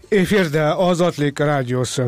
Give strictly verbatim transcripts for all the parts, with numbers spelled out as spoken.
Efirda Ozodlik radiosi.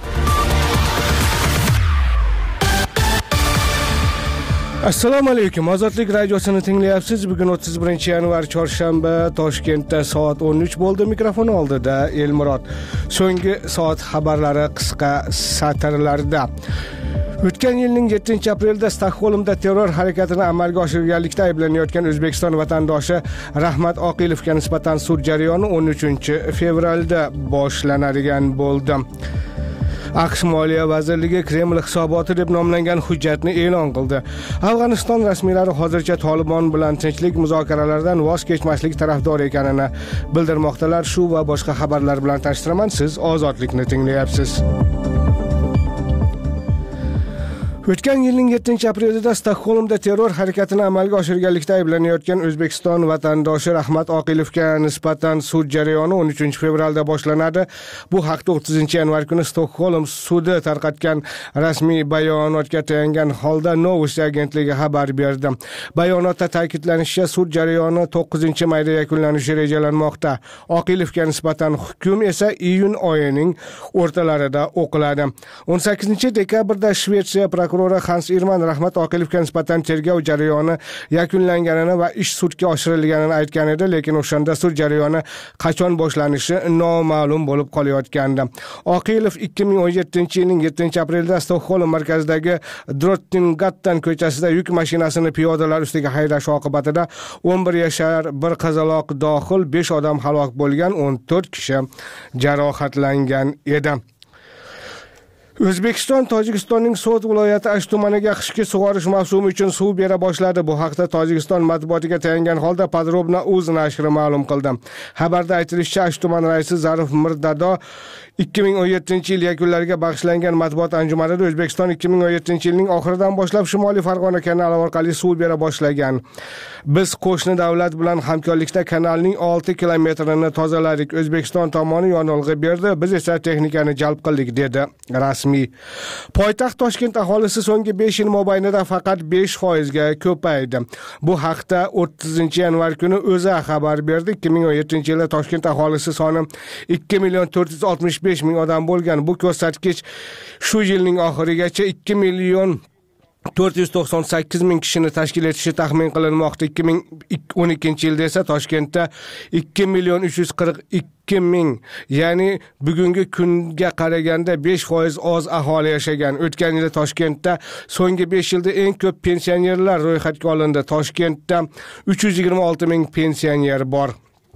Assalomu alaykum. Ozodlik radiosini tinglayapsiz. Bugun o'ttiz birinchi yanvar chorshanba, Toshkentda soat o'n uch bo'ldi. Mikrofon oldida Elmurod. So'nggi soat xabarlari qisqa satrlarda. O'tgan yilning yettinchi aprelda Stokgolmda terror harakatini amalga oshirganlikda ayblanayotgan O'zbekiston vatandoshi Rahmat Oqilovga nisbatan sud jarayoni o'n uchinchi fevralda boshlanadigan bo'ldi. AQSh Moliya vazirligi Kreml hisoboti deb nomlangan hujjatni e'lon qildi. Afg'oniston rasmiylari hozircha Tolibon bilan tinchlik muzokaralaridan voz kechmaslik tarafdori ekanini bildirmoqdalar. Shu va boshqa xabarlar bilan tashlaman. Siz Ozodlikni tinglayapsiz. O'tgan yilning yettinchi aprelida Stokgolmda terror harakatini amalga oshirganlikda ayblanayotgan O'zbekiston vatandoshi Rahmat Oqilovga nisbatan sud jarayoni o'n uchinchi fevralda boshlanadi. Bu haqda o'ttizinchi yanvar kuni Stokgolm sudi tarqatgan rasmiy bayonotga tayangan holda Novosti agentligi xabar berdi. Bayonotda ta'kidlanishicha, sud jarayoni to'qqizinchi mayda yakunlanishi rejalanmoqda. Oqilovga nisbatan hukm esa iyun oyining o'rtalarida o'qiladi. o'n sakkizinchi dekabrda Shvetsiya prokurori Hans Irman Rahmat Oqilovga nisbatan tergov jarayoni yakunlanganini va ish sudga oshirilganini aytgan edi, lekin o'shanda sud jarayoni qachon boshlanishi noma'lum bo'lib qolayotgandi. Oqilov ikki ming o'n yettinchi yilning yettinchi aprelda Stokgolm markazidagi Drottninggatan ko'chasida yuk mashinasini piyodalar ustiga haydash oqibatida o'n bir yashar bir qizaloq dohil besh odam halok bo'lgan, o'n to'rt kishi jarohatlangan edi. O'zbekiston Tojikistonning So'g'd viloyati Ash tumaniga qishki sug'orish mavsumi uchun suv bera boshladi. Bu haqda Tojikiston matbuotiga tayangan holda Podrobna uz nashri ma'lum qildi. Xabarda aytilishicha, Ash tumani raisi Zarif Mirdado ikki ming o'n yettinchi yil yakunlariga bag'ishlangan matbuot anjumanida O'zbekiston ikki ming o'n yettinchi yilning oxiridan boshlab Shimoliy Farg'ona kanali orqali suv bera boshlagan. Biz qo'shni davlat bilan hamkorlikda kanalning olti kilometrini tozaladik. O'zbekiston tomoni yonilg'i berdi, biz esa texnikani jalb qildik, dedi rasmiy. Poytaxt Toshkent aholisi so'nggi besh yil mobaynida faqat besh foizga ko'paydi. Bu haqda o'ttizinchi yanvar kuni O'zA xabar berdi. ikki ming o'n yettinchi yilda Toshkent aholisi soni ikki million to'rt yuz oltmish besh ming odam bo'lgan. Bu ko'rsatkich shu yilning oxirigacha ikki million to'rt yuz to'qson sakkiz ming kishini tashkil etishi taxmin qilinmoqda. ikki ming o'n ikkinchi yilda esa Toshkentda ikki million uch yuz qirq ikki ming, ya'ni bugungi kunga qaraganda besh foiz oz aholi yashagan. O'tgan yilda Toshkentda so'nggi besh yilda eng ko'p pensionerlar ro'yxatga olindi. Toshkentda uch yuz yigirma olti ming pensioner bor.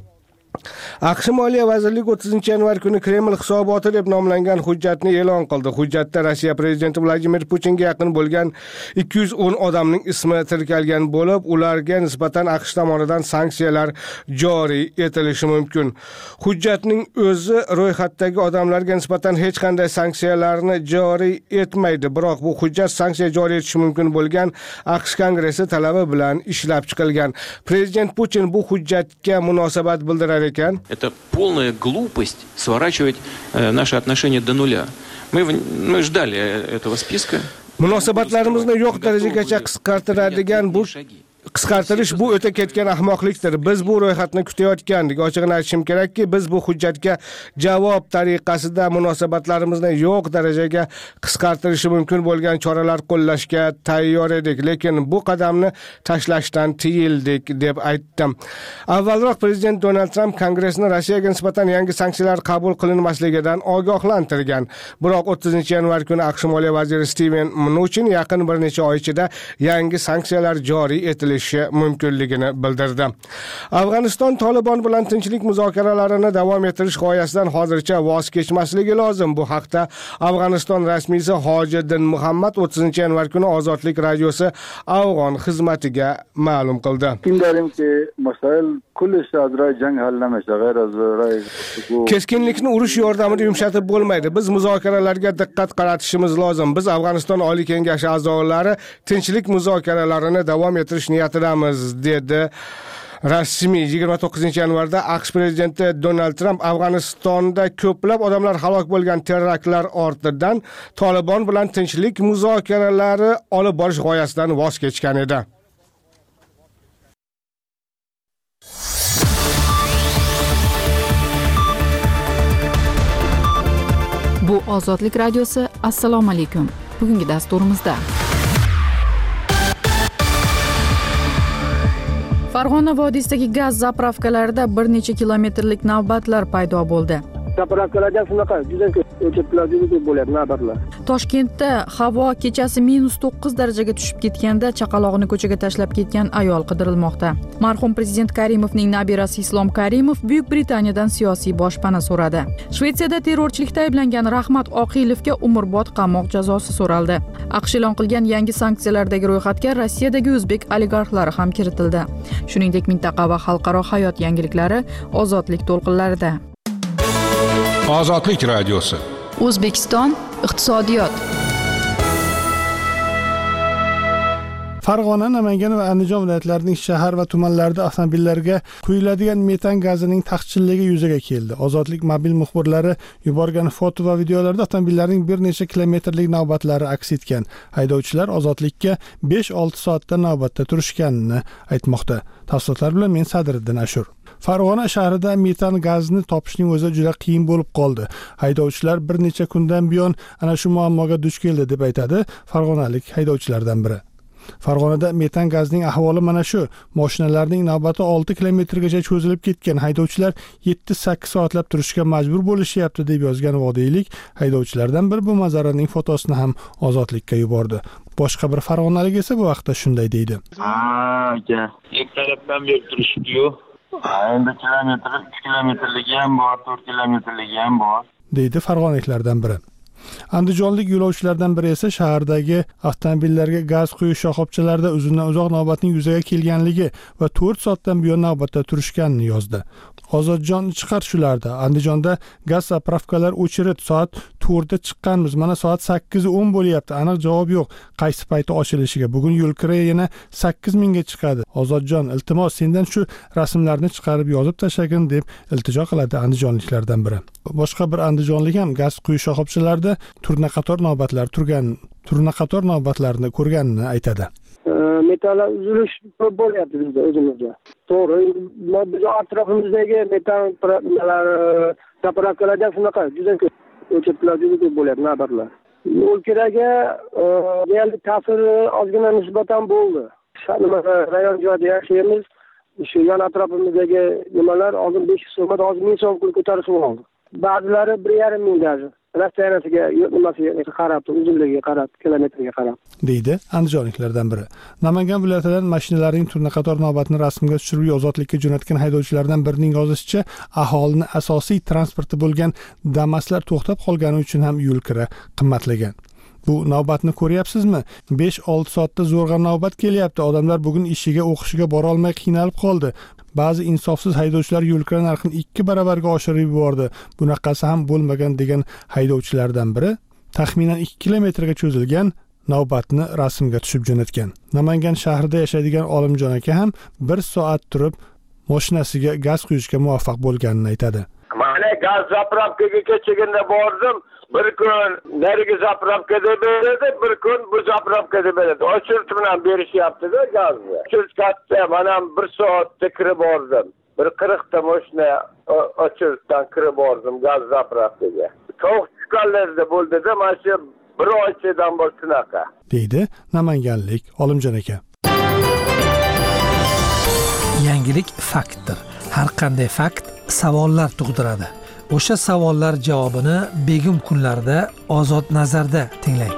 AQSh Moliya vazirligi o'ttizinchi yanvar kuni Kreml hisoboti deb nomlangan hujjatni e'lon qildi. Hujjatda Rossiya prezidenti Vladimir Putinga yaqin bo'lgan ikki yuz o'n odamning ismi tirkalgan bo'lib, ularga nisbatan AQSh tomonidan sanksiyalar joriy etilishi mumkin. Hujjatning o'zi ro'yxatdagi odamlarga nisbatan hech qanday sanksiyalarni joriy etmaydi, biroq bu hujjat sanksiya joriy etishi mumkin bo'lgan AQSh Kongressi talabi bilan ishlab chiqilgan. Prezident Putin bu hujjatga munosabat bildirar ekan. Это полная глупость сворачивать э, наши отношения до нуля. Мы, мы ждали этого списка. Munosabatlarimizni yo'q darajagacha qisqartiradigan bu qisqartirish bu o'ta ketgan ahmoqlikdir. Biz bu ro'yxatni kutayotgandik. Ochig'ini aytishim kerakki, biz bu hujjatga javob tariqasida munosabatlarimizni yo'q darajaga qisqartirishi mumkin bo'lgan choralar qo'llashga tayyor edik, lekin bu qadamni tashlashdan tiyildik, deb aytdim. Avvalroq prezident Donald Trump Kongressni Rossiyaga nisbatan yangi sanksiyalar qabul qilinmasligidan ogohlantirgan. Biroq o'ttizinchi yanvar kuni AQSh Moliya vaziri Steven Mnuchin yaqin bir necha oy ichida yangi sanksiyalar joriy etilishi mumkinligini bildirdi. Afg'oniston Tolibon bilan tinchlik muzokaralarini davom ettirish g'oyasidan hozircha voz kechmasligi lozim. Bu haqda Afg'oniston rasmiysi Hojiddin Muhammad o'ttizinchi yanvar kuni Ozodlik radiosi Afg'on xizmatiga ma'lum qildi. Keskinlikni urush yordamida yumshatib bo'lmaydi. Biz muzokaralarga diqqat qaratishimiz lozim. Biz Afg'oniston Oliy Kengashi a'zolari tinchlik muzokaralarini davom ettirish niyatidamiz, dedi rasmiy. yigirma to'qqizinchi yanvarda AQSh prezidenti Donald Trump Afg'onistonda ko'plab odamlar halok bo'lgan teraktlar ortidan Tolibon bilan tinchlik muzokaralari olib borish g'oyasidan voz kechgan edi. Ozodlik radiosi, assalomu alaykum. Bugungi dasturimizda Farg'ona vodiysidagi gaz zapravkalarida bir necha kilometrlik navbatlar paydo bo'ldi. Zapravkalarda shunaqa juda ko'p o'chirtlar juda ko'p bo'lyapti navbatlar. Toshkentda havo kechasi minus to'qqiz darajaga tushib ketganda chaqalog'ini ko'chaga tashlab ketgan ayol qidirilmoqda. Marhum prezident Karimovning nabirasi Islom Karimov Buyuk Britaniyadan siyosiy boshpana so'radi. Shvetsiyada terrorchilikda ayblangan Rahmat Oqilovga umrbod qamoq jazosi so'raldi. AQSh e'lon qilgan yangi sanksiyalardagi ro'yxatga Rossiyadagi o'zbek oligarxlari ham kiritildi. Shuningdek, mintaqa va xalqaro hayot yangiliklari Ozodlik to'lqinlarida. Ozodlik radiosi. O'zbekiston iqtisodiyot. Farg'ona, Namangan va Andijon viloyatlarining shahar va tumanlarida avtomobillarga quyiladigan metan gazining taqchilligi yuzaga keldi. Ozodlik mobil muxbirlari yuborgan foto va videolarda avtomobillarning bir necha kilometrlik navbatlari aks etgan. Haydovchilar Ozodlikka besh olti soatda navbatda turishganini aytmoqda. Tafsilotlar bilan men Sadriddin Ashur. Farg'ona shahrida metan gazini topishning o'zi juda qiyin bo'lib qoldi. Haydovchilar bir necha kundan buyon ana shu muammoga duch keldi deb aytadi farg'onalik haydovchilardan biri. Farg'onada metan gazining ahvoli mana shu. Mashinalarning navbati olti kilometrgacha cho'zilib ketgan. Haydovchilar yetti sakkiz soatlab turishga majbur bo'lishyapti deb yozgan vodiylik haydovchilardan biri bu manzaraning fotosini ham Ozodlikka yubordi. Boshqa bir farg'onalik esa bu vaqtda shunday deydi. Ha, aka, ikki tarafdan berib turishdi-yu. Endi kilometr, uch kilometrligi ham bor, to'rt kilometrligi ham bor, deydi farg'onaliklardan biri. Andijonlik yo'lovchilardan biri esa shahardagi avtomobillarga gaz quyish shoxobchalarida uzundan uzoq navbatning yuzaga kelganligi va to'rt soatdan buyon navbatda turishganini yozdi. Ozodjon chiqar shularda. Andijonda gaz zapravkalar o'chirib soat to'rtda chiqqanmiz. Mana soat sakkiz o'n bo'lyapti. Aniq javob yo'q. Qaysi payti ochilishiga? Bugun yo'l kira yana sakkiz mingga chiqadi. Ozodjon, iltimos sendan shu rasmlarni chiqarib yozib tashlagin deb iltijo qiladi andijonliklardan biri. Boshqa bir andijonlik ham gaz quyish shoxobchalarida turna qator navbatlar turgan, turna qator navbatlarni ko'rganini aytadi. Metal uzilish ko'p bo'lyapti bizda o'zimizda. To'g'ri, biz atrofimizdagi metal zapravkalarda shunaqa juda ko'p o'chirtlar juda ko'p bo'lyapti navbatlar. Yo'l kiraga real ta'siri ozgina nisbatan bo'ldi. Nima rayon joyda yashaymiz, shu yon atrofimizdagi nimalar oldin besh yuz so'm, hozir ming so'm ko'tarishib oldi. Ba'zilari bir yarim ming даже. Rastanasiga nimasiga qarab, uzunligiga qarab, kilometrga qarab, deydi andijonliklardan biri. Namangan viloyatidan mashinalarning turna qator navbatini rasmga tushirib Ozodlikka jo'natgan haydovchilardan birining yozishicha, aholini asosiy transporti bo'lgan Damaslar to'xtab qolgani uchun ham yo'l kira qimmatlagan. Bu navbatni ko'ryapsizmi? besh olti soatda zo'rg'a navbat kelyapti. Odamlar bugun ishiga, o'qishiga bora olmay qiynalib qoldi. Ba'zi insofsiz haydovchilar yo'l kira narxini ikki baravarga oshirib yubordi. Bunaqasi ham bo'lmagan degan haydovchilardan biri taxminan ikki kilometrga cho'zilgan navbatni rasmga tushib jo'natgan. Namangan shahrida yashaydigan Olimjon aka ham bir soat turib mashinasiga gaz quyishga muvaffaq bo'lganini aytadi. Mana gaz zapravkaga kechagina bordim. Bir kun narigi zapravkada beradi, bir kun bu zapravkada beradi. O'chirt bilan berishyapti-da gazni. O'chirtda mana bir soatda kirib bordim. Bir qirq ta mashina o'chirtdan kirib bordim gaz zapravkaga. To'q chiqqanlarda bo'ldi-da, mana shu bir oychadan boshlab shunaqa, deydi namanganlik Olimjon aka. Yangilik faktdir. Har qanday fakt savollar tug'diradi. O'sha savollar javobini begim kunlarda Ozod nazarda tinglang.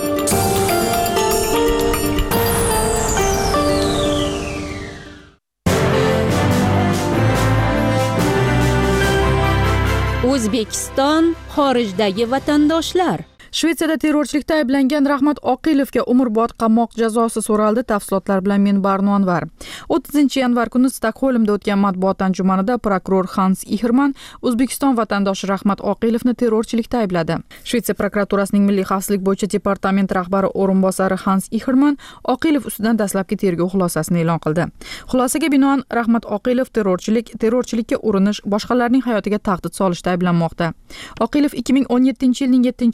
O'zbekiston xorijdagi vatandoshlar. Shvetsiyada terrorchilikda ayblangan Rahmat Oqilovga umrbod qamoq jazosi so'raldi. Tafsilotlar bilan men Barno Anvar. o'ttizinchi yanvar kuni Stokgolmda o'tgan matbuot anjumanida prokuror Hans Ihrman O'zbekiston vatandoshi Rahmat Oqilovni terrorchilikda aybladi. Shvetsiya prokuraturasining milliy xavfsizlik bo'yicha departament rahbari o'rinbosari Hans Ihrman Oqilov ustidan dastlabki tergov xulosasini e'lon qildi. Xulosaga binoan Rahmat Oqilov terrorchilik, terrorchilikka urinish, boshqalarning hayotiga tahdid solishda ayblanmoqda. Oqilov ikki ming o'n yettinchi yilning yettinchi aprelida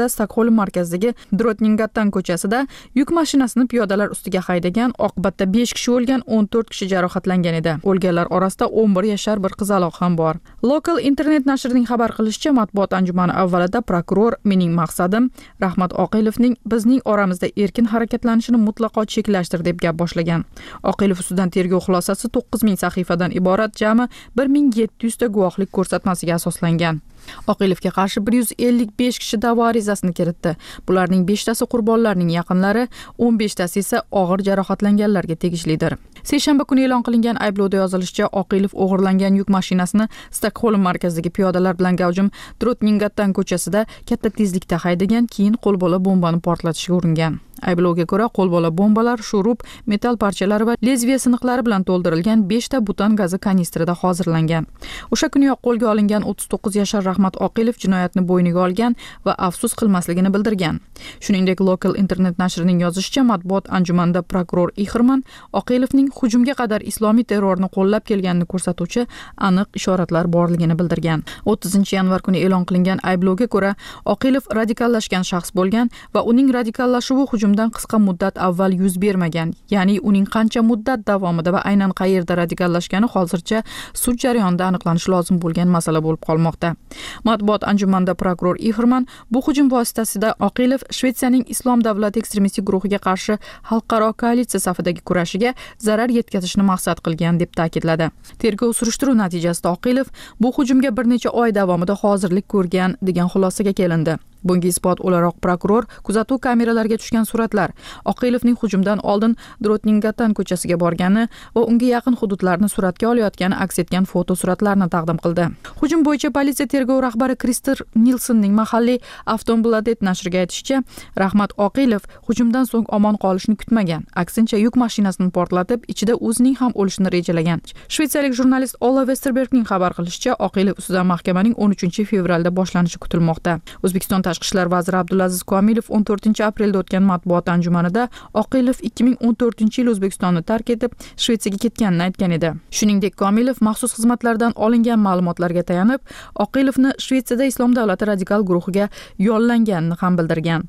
aprelda Stokgolm markazidagi Drottninggatan ko'chasida yuk mashinasini piyodalar ustiga haydagan, oqibatda besh kishi o'lgan, o'n to'rt kishi jarohatlangan edi. O'lganlar orasida o'n bir yashar bir qizaloq ham bor. Local internet nashrining xabar qilishicha, matbuot anjumani avvalida prokuror "Mening maqsadim Rahmat Oqilovning bizning oramizda erkin harakatlanishini mutlaqo cheklashtir" deb gap boshlagan. Oqilov ustidan tergov xulosasi to'qqiz ming sahifadan iborat jami bir ming yetti yuz ta guvohlik ko'rsatmasiga asoslangan. Oqilovga qarshi bir yuz ellik besh kishi da'vo arizasini kiritdi. Bularning beshtasi qurbonlarning yaqinlari, o'n beshtasi esa og'ir jarohatlanganlarga tegishlidir. Seshanba kuni e'lon qilingan ayblovda yozilishicha, Oqilov o'g'irlangan yuk mashinasini Stokgolm markazidagi piyodalar bilan gavjum Drottninggatan ko'chasida katta tezlikda haydagan, keyin qo'lbola bombani portlatishga uringan. Ayblovga ko'ra, qo'lbola bombalar shurup, metall parchalari va lezviya siniqlari bilan to'ldirilgan besh ta butan gazi kanistrida hozirlangan. O'sha kuniyoq qo'lga olingan o'ttiz to'qqiz yashar Rahmat Oqilov jinoyatni bo'yniga olgan va afsus qilmasligini bildirgan. Shuningdek, Local internet nashrining yozishicha, matbuot anjumanida prokuror Ihrman Oqilovning hujumga qadar islomiy terrorni qo'llab kelganini ko'rsatuvchi aniq ishoratlar borligini bildirgan. o'ttizinchi yanvar kuni e'lon qilingan ayblovga ko'ra, Oqilov radikallashgan shaxs bo'lgan va uning radikallashuvi hujumdan qisqa muddat avval yuz bermagan. Ya'ni uning qancha muddat davomida va aynan qayerda radikallashgani hozircha sud jarayonida aniqlanishi lozim bo'lgan masala bo'lib qolmoqda. Matbuot anjumanida prokuror Ihrman bu hujum vositasida Oqilov Shvetsiyaning Islom davlati ekstremistik guruhiga qarshi xalqaro koalitsiya safidagi kurashiga zarar yetkazishni maqsad qilgan deb ta'kidladi. Tergov surishtiruv natijasida Oqilov bu hujumga bir necha oy davomida hozirlik ko'rgan degan xulosaga kelindi. Bunga isbot o'laroq prokuror kuzatuv kameralariga tushgan suratlar Oqilovning hujumdan oldin Drottninggatan ko'chasiga borgani va unga yaqin hududlarni suratga olayotgani aks etgan foto suratlarni taqdim qildi. Hujum bo'yicha politsiya tergov rahbari Krister Nilsonning mahalliy Aftonbladet nashriga aytishicha, Rahmat Oqilov hujumdan so'ng omon qolishni kutmagan. Aksincha, yuk mashinasini portlatib, ichida o'zining ham o'lishini rejalagan. Shvetsiyalik jurnalist Ola Westerbergning xabar qilishicha, Oqilov ustidan mahkamaning o'n uchinchi fevralda boshlanishi kutilmoqda. O'zbekiston Tashqi ishlar vaziri Abdulaziz Komilov o'n to'rtinchi aprelda o'tgan matbuot anjumanida Oqilov ikki ming o'n to'rtinchi yil O'zbekistonni tark etib, Shvetsiyaga ketganini aytgan edi. Shuningdek, Komilov maxsus xizmatlardan olingan ma'lumotlarga tayanib, Oqilovni Shvetsiyada Islom davlati radikal guruhiga yollanganini ham bildirgan.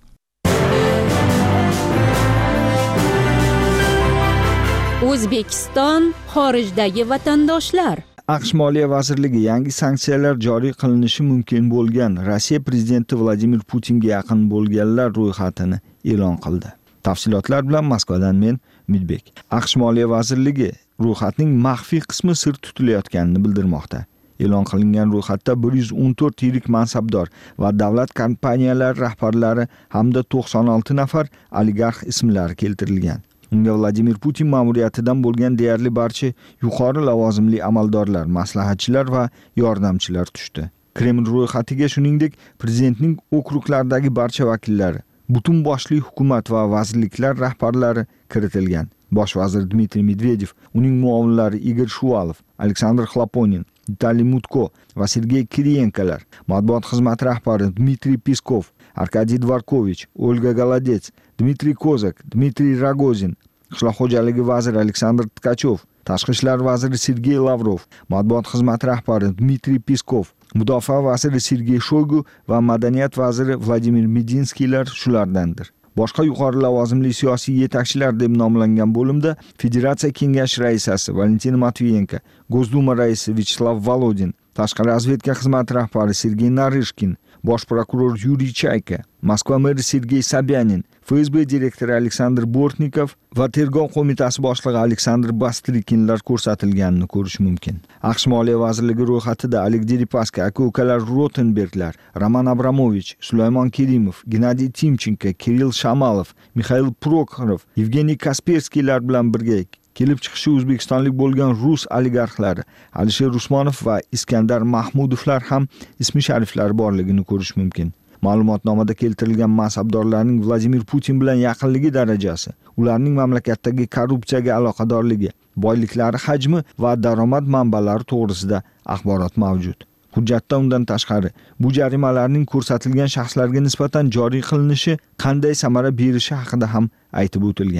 O'zbekiston xorijdagi vatandoshlar. AQSh Moliya vazirligi yangi sanksiyalar joriy qilinishi mumkin bo'lgan Rossiya prezidenti Vladimir Putinga yaqin bo'lganlar ro'yxatini e'lon qildi. Tafsilotlar bilan Moskvadan men Midbek. AQSh Moliya vazirligi ro'yxatning maxfiy qismi sir tutilayotganini bildirmoqda. E'lon qilingan ro'yxatda bir yuz o'n to'rt yirik mansabdor va davlat kompaniyalari rahbarlari hamda to'qson olti nafar oligarx ismlari keltirilgan. Unga Vladimir Putin ma'muriyatidan bo'lgan deyarli barcha yuqori lavozimli amaldorlar, maslahatchilar va yordamchilar tushdi. Kreml ro'yxatiga shuningdek prezidentning okruglardagi barcha vakillari, butun boshli hukumat va vazirliklar rahbarlari kiritilgan. Bosh vazir Dmitriy Medvedev, uning muovinlari Igor Shuvalov, Aleksandr Xloponin, Vitaliy Mutko va Sergey Kiriyenkolar, matbuot xizmati rahbari Dmitriy Peskov, Arkadiy Dvorkovich, Olga Golodets, Dmitriy Kozak, Dmitriy Rogozin, qishloq xo'jaligi vaziri Aleksandr Tkachov, tashqi ishlar vaziri Sergey Lavrov, matbuot xizmati rahbari Dmitriy Peskov, mudofaa vaziri Sergey Shoygu va madaniyat vaziri Vladimir Medinskiylar shulardandir. Boshqa yuqori lavozimli siyosiy yetakchilar deb nomlangan bo'limda Federatsiya kengashi raisasi Valentin Matviyenko, Gosduma raisi Vyacheslav Volodin, tashqi razvedka xizmati rahbari Sergey Narishkin, bosh prokuror Yuriy Chayka, Moskva meri Sergey Sobyanin, F S B direktori Aleksandr Bortnikov va tergov qo'mitasi boshlig'i Aleksandr Bastrikinlar ko'rsatilganini ko'rish mumkin. AQSh Moliya vazirligi ro'yxatida Oleg Deripaska, aka-ukalar Rotenberglar, Roman Abramovich, Sulaymon Kerimov, Gennadiy Timchenko, Kirill Shamalov, Mikhail Prokhorov, Yevgeniy Kasperskiylar bilan birga kelib chiqishi o'zbekistonlik bo'lgan rus oligarxlari Alisher Usmonov va Iskandar Mahmudovlar ham ismi shariflari borligini ko'rish mumkin. Ma'lumotnomada keltirilgan mansabdorlarning Vladimir Putin bilan yaqinligi darajasi, ularning mamlakatdagi korrupsiyaga aloqadorligi, boyliklari hajmi va daromad manbalari to'g'risida axborot mavjud. Hujjatda undan tashqari bu jarimalarning ko'rsatilgan shaxslarga nisbatan joriy qilinishi qanday samara berishi haqida ham aytib o'tilgan.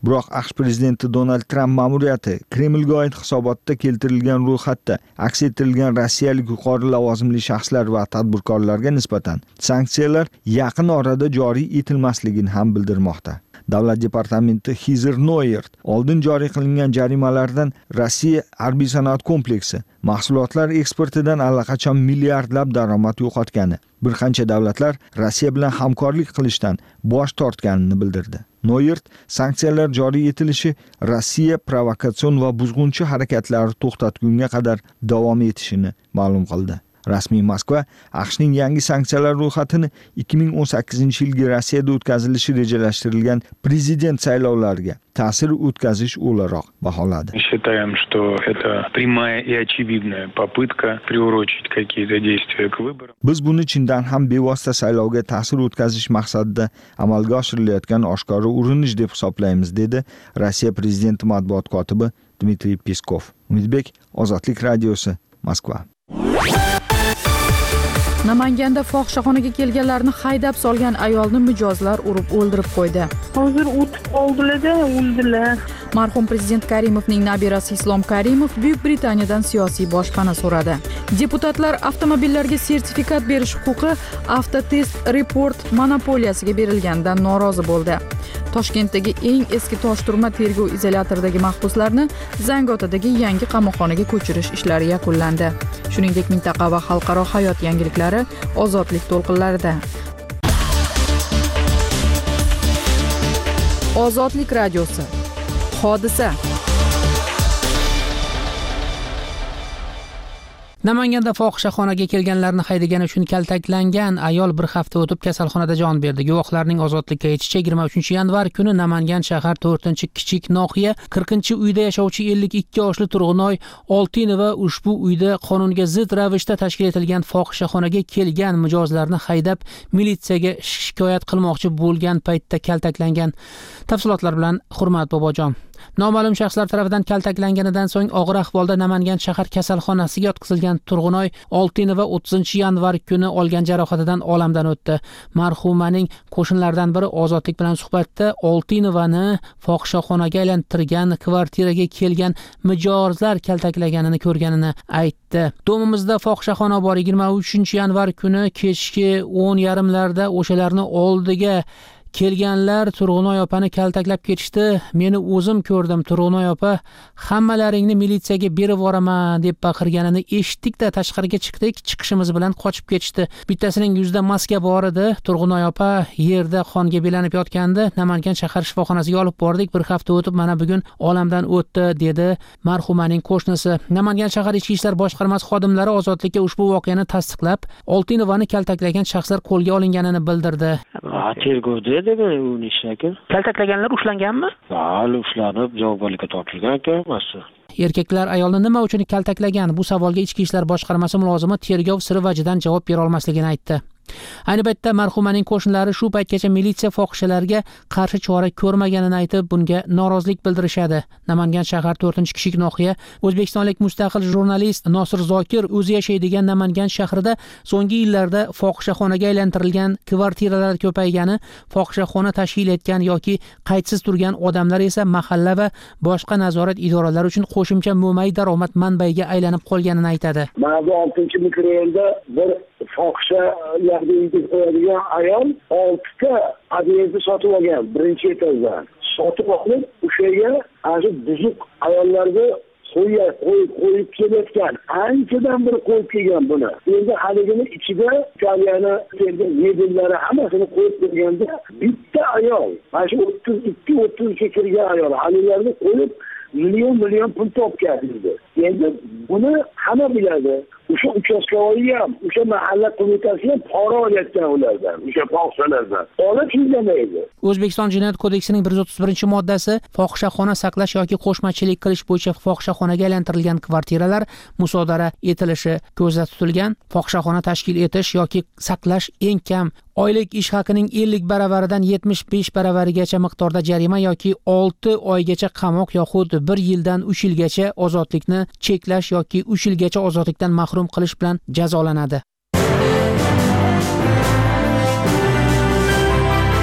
Biroq AQSh prezidenti Donald Tramp ma'muriyati Kremlga oid hisobotda keltirilgan ro'yxatda aks ettirilgan rossiyalik yuqori lavozimli shaxslar va tadbirkorlarga nisbatan sanksiyalar yaqin orada joriy etilmasligini ham bildirmoqda. Davlat departamenti Hizir Noyert oldin joriy qilingan jarimalardan Rossiya harbiy sanoat kompleksi mahsulotlar eksportidan allaqachon milliardlab daromad yo'qotgani, bir qancha davlatlar Rossiya bilan hamkorlik qilishdan bosh tortganini bildirdi. Noyert sanksiyalar joriy etilishi Rossiya provokatsion va buzg'unchi harakatlari to'xtatgunga qadar davom etishini ma'lum qildi. Rasmiy Moskva AQShning yangi sanksiyalar ro'yxatini ikki ming o'n sakkizinchi yilgi Rossiyada o'tkazilishi rejalashtirilgan prezident saylovlariga ta'sir o'tkazish o'laroq baholadi. Считаем, что это прямая и очевидная попытка приурочить какие-то действия к выборам. Biz buni chindan ham bevosita saylovga ta'sir o'tkazish maqsadida amalga oshirilayotgan oshkora urinish deb hisoblaymiz, dedi Rossiya prezidenti matbuot kotibi Dmitriy Peskov. Umidbek, Ozodlik radiosi, Moskva. Namanganda fohishaxonaga kelganlarni haydab solgan ayolni mijozlar urib o'ldirib qo'ydi. Hozir o'tib qoldilar-da, o'ldilar. Marhum prezident Karimovning nabirasi Islom Karimov Buyuk Britaniyadan siyosiy boshpana so'radi. Deputatlar avtomobillarga sertifikat berish huquqi Avtotest Report monopoliyasiga berilganidan norozi bo'ldi. Toshkentdagi eng eski toshturma tergov izolyatoridagi mahbuslarni Zangiotadagi yangi qamoqxonaga ko'chirish ishlari yakunlandi. Shuningdek, mintaqa va xalqaro hayot yangiliklari Ozodlik to'lqinlarida. Ozodlik radiosi. Hodisa. Namanganda fohishaxonaga kelganlarni haydagan uchun kaltaklangan ayol bir hafta o'tib kasalxonada jon berdi. Guvohlarning ozodlikka aytishicha yigirma uchinchi yanvar kuni Namangan shahar to'rtinchi kichik nohiya qirqinchi uyda yashovchi ellik ikki yoshli Turg'unoy Oltinova ushbu uyda qonunga zid ravishda tashkil etilgan fohishaxonaga kelgan mijozlarni haydab militsiyaga shikoyat qilmoqchi bo'lgan paytda kaltaklangan. Tafsilotlar bilan Hurmat Bobojon. Noma'lum shaxslar tomonidan kaltaklanganidan so'ng og'ir ahvolda Namangan shahar kasalxonasiga yotqizilgan Turg'unoy Oltinova o'ttizinchi yanvar kuni olgan jarohatidan olamdan o'tdi. Marhumaning qo'shnilaridan biri Ozodlik bilan suhbatda Oltinovani fohishaxonaga aylantirgan kvartiraga kelgan mijozlar kaltaklaganini ko'rganini aytdi. Domimizda fohishaxona bor. yigirma uchinchi yanvar kuni kechki o'n yarimlarda o'shalarni oldiga kelganlar Turg'unoy opani kaltaklab ketishdi. Meni o'zim ko'rdim. Turg'unoy opa hammalaringni militsiyaga berib yuboraman deb baqirganini eshitdik-da, tashqariga chiqdik. Chiqishimiz bilan qochib ketishdi. Bittasining yuzida maska bor edi. Turg'unoy opa yerda qonga belanib yotgandi. Namangan shahar shifoxonasiga olib bordik. Bir hafta o'tib mana bugun olamdan o'tdi, dedi marhumaning qo'shnisi. Namangan shahar ichki ishlar boshqarmasi xodimlari Ozodlikka ushbu voqeani tasdiqlab, Oltinovani kaltaklagan shaxslar qo'lga olinganini bildirdi. Tergovda Kaltaklaganlar ushlanganmi? Hali ushlanib, javobgarlikka tortilgan ekan. Erkaklar ayolni nima uchun kaltaklagan? Bu savolga ichki ishlar boshqarmasi mulozimi tergov siri vajidan javob bera olmasligini aytdi. Ayni paytda marhumaning qo'shnilari shu paytgacha militsiya fohishalarga qarshi chora ko'rmaganini aytib, bunga norozilik bildirishadi. Namangan shahar to'rtinchi kichik nohiya o'zbekistonlik mustaqil jurnalist Nosir Zokir o'zi yashaydigan Namangan shahrida so'nggi yillarda fohishaxonaga aylantirilgan kvartiralar ko'paygani, fohishaxona tashkil etgan yoki qaydsiz turgan odamlar esa mahalla va boshqa nazorat idoralari uchun qo'shimcha mo'may daromad manbaiga aylanib qolganini aytadi. Mana bu oltinchi mikrorayonda bir fohisha uyga qo'yadigan ayol oltita obyektni sotib olgan birinchi etajdan. Sotib olib, o'shaga ana buzuq ayollarga qo'yib qo'yib qo'yib kelayotgan. Anchadan bir qo'yib kelgan buni. Endi haligini ichida Italiyani kelgan mebellari hammasini qo'yib qo'yganda bitta ayol, mana shu o'ttiz ikki o'ttiz uchga kirgan ayol halilarni qo'yib million million pul topgan edi. Endi buni hamma biladi. O'sha uchastkavoyi ham, o'sha mahalla qo'mitasi ham pora olayotgan ulardan, o'sha fohishalardan. Olib kelmaydi. O'zbekiston Jinoyat kodeksining bir yuz o'ttiz birinchi moddasi fohishaxona saqlash yoki qo'shmachilik qilish bo'yicha fohishaxonaga aylantirilgan kvartiralar musodara etilishi ko'zda tutilgan. Fohishaxona tashkil etish yoki saqlash eng kam oylik ish haqining ellik baravaridan yetmish besh baravarigacha miqdorda jarima yoki olti oygacha qamoq yoxud bir yildan uch yilgacha ozodlikni cheklash yoki uch yilgacha ozodlikdan mahrum qilish bilan jazolanadi.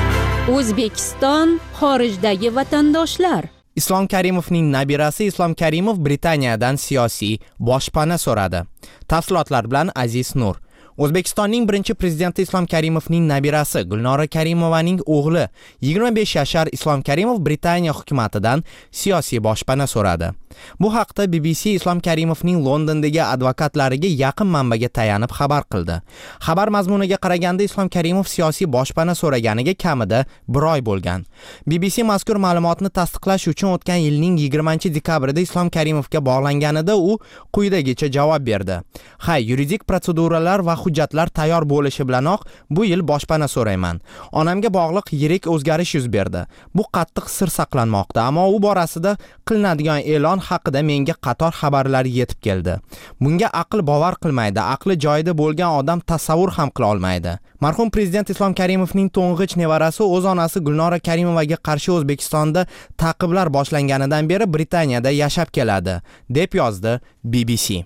O'zbekiston xorijdagi vatandoshlar. Islom Karimovning nabirasi Islom Karimov Britaniyadan siyosiy boshpana so'radi. Tafsilotlar bilan Aziz Nur. O'zbekistonning birinchi prezidenti Islom Karimovning nabirasi Gulnora Karimovaning o'g'li yigirma besh yashar Islom Karimov Britaniya hukumatidan siyosiy boshpana so'radi. Bu haqda B B C Islom Karimovning Londondagi advokatlariga yaqin manbaga tayanib xabar qildi. Xabar mazmuniga qaraganda Islom Karimov siyosiy boshpana so'raganiga kamida bir oy bo'lgan. B B C mazkur ma'lumotni tasdiqlash uchun o'tgan yilning yigirmanchi dekabrida Islom Karimovga bog'langanida u quyidagicha javob berdi. Ha, yuridik protseduralar va hujjatlar tayyor bo'lishi bilanoq bu yil boshpana so'rayman. Onamga bog'liq yirik o'zgarish yuz berdi. Bu qattiq sir saqlanmoqda, ammo u borasida qilinadigan e'lon haqida menga qator xabarlar yetib keldi. Bunga aql bovar qilmaydi, aqli joyida bo'lgan odam tasavvur ham qila olmaydi. Marhum prezident Islom Karimovning to'ng'ich nevarasi o'z onasi Gulnora Karimovaga qarshi O'zbekistonda ta'qiblar boshlanganidan beri Britaniyada yashab keladi, deb yozdi B B C.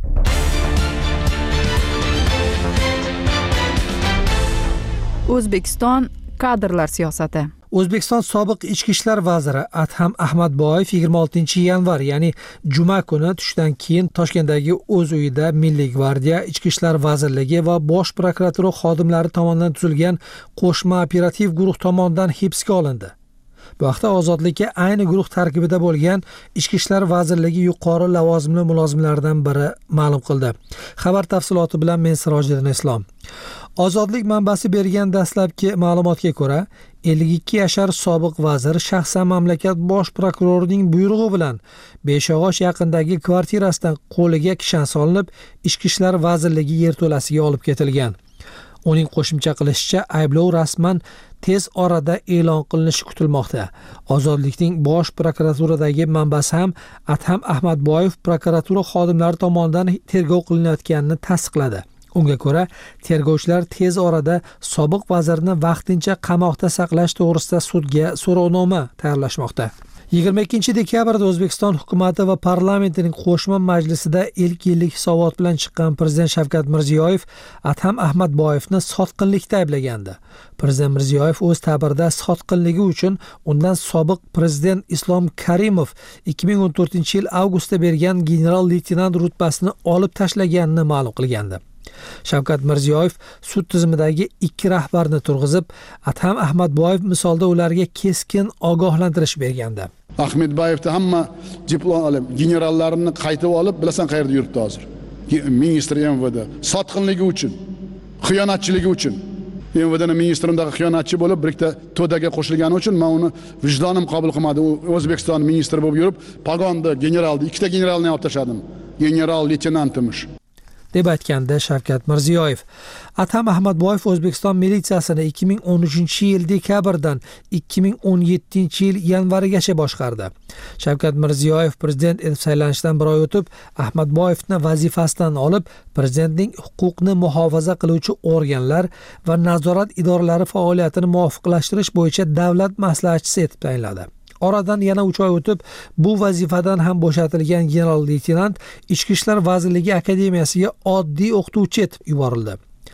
O'zbekiston kadrlar siyosati. O'zbekiston sobiq ichki ishlar vaziri Adham Ahmadboyev yigirma oltinchi yanvar, ya'ni juma kuni tushdan keyin Toshkentdagi o'z uyida Milliy gvardiya, Ichki ishlar vazirligi va Bosh prokuratura xodimlari tomonidan tuzilgan qo'shma operativ guruh tomonidan hibsga olindi. Bu haqda Ozodlikka ayni guruh tarkibida bo'lgan Ichki ishlar vazirligi yuqori lavozimli mulozimlaridan biri ma'lum qildi. Xabar tafsiloti bilan men Sirojiddin Islom. Ozodlik manbasi bergan dastlabki ma'lumotga ko'ra, ellik ikki yashar sobiq vazir shaxsan mamlakat bosh prokurorining buyrug'i bilan Beshog'och yaqindagi kvartirasidan qo'liga kishan solinib, Ichki ishlar vazirligi yerto'lasiga olib ketilgan. Uning qo'shimcha qilishicha, ayblov rasman tez orada e'lon qilinishi kutilmoqda. Ozodlikning bosh prokuraturadagi manbasi ham Adham Ahmadboyev prokuratura xodimlari tomonidan tergov qilinayotganini tasdiqladi. Unga ko'ra, tergovchilar tez orada sobiq vazirni vaqtincha qamoqda saqlash to'g'risida sudga so'rovnoma tayyorlashmoqda. yigirma ikkinchi dekabrda O'zbekiston hukumati va parlamentining qo'shma majlisida ilk yillik hisobot bilan chiqqan prezident Shavkat Mirziyoyev Adham Ahmadboyevni sotqinlikda ayblagandi. Prezident Mirziyoyev o'z ta'birida sotqinligi uchun undan sobiq prezident Islom Karimov ikki ming o'n to'rtinchi yil avgustda bergan general-leytenant rutbasini olib tashlaganini ma'lum qilgandi. Shavkat Mirziyoyev sud tizimidagi ikki rahbarni turg'izib, Adham Ahmadboyev misolda ularga keskin ogohlantirish bergandi. Ahmadboyevni hamma diplom olib, generallarini qaytib olib, bilasan qayerda yuribdi hozir? Ministr M V D sotqinligi uchun, xiyonatchiligi uchun. M V D'ning ministrimdagi xiyonatchi bo'lib, birikta to'daga qo'shilgani uchun men uni vijdonim qabul qilmadi. O'zbekiston ministri bo'lib yurib, pagonni generalni, ikkita generalni olib tashladim. General-leytenantimish. deb aytganda Shavkat Mirziyoyev. Adham Ahmadboyev O'zbekiston militsiyasini ikki ming o'n uchinchi yil dekabrdan ikki ming o'n yettinchi yil yanvarigacha boshqardi. Shavkat Mirziyoyev prezident etib saylanishdan bir oy o'tib, Ahmadboyevni vazifasidan olib, prezidentning huquqni muhofaza qiluvchi organlar va nazorat idoralari faoliyatini muvofiqlashtirish bo'yicha davlat maslahatchisi etib tayinladi. Oradan yana uch oy o'tib, bu vazifadan ham bo'shatilgan general-leytenant Ichki ishlar vazirligi akademiyasiga oddiy o'qituvchi etib yuborildi.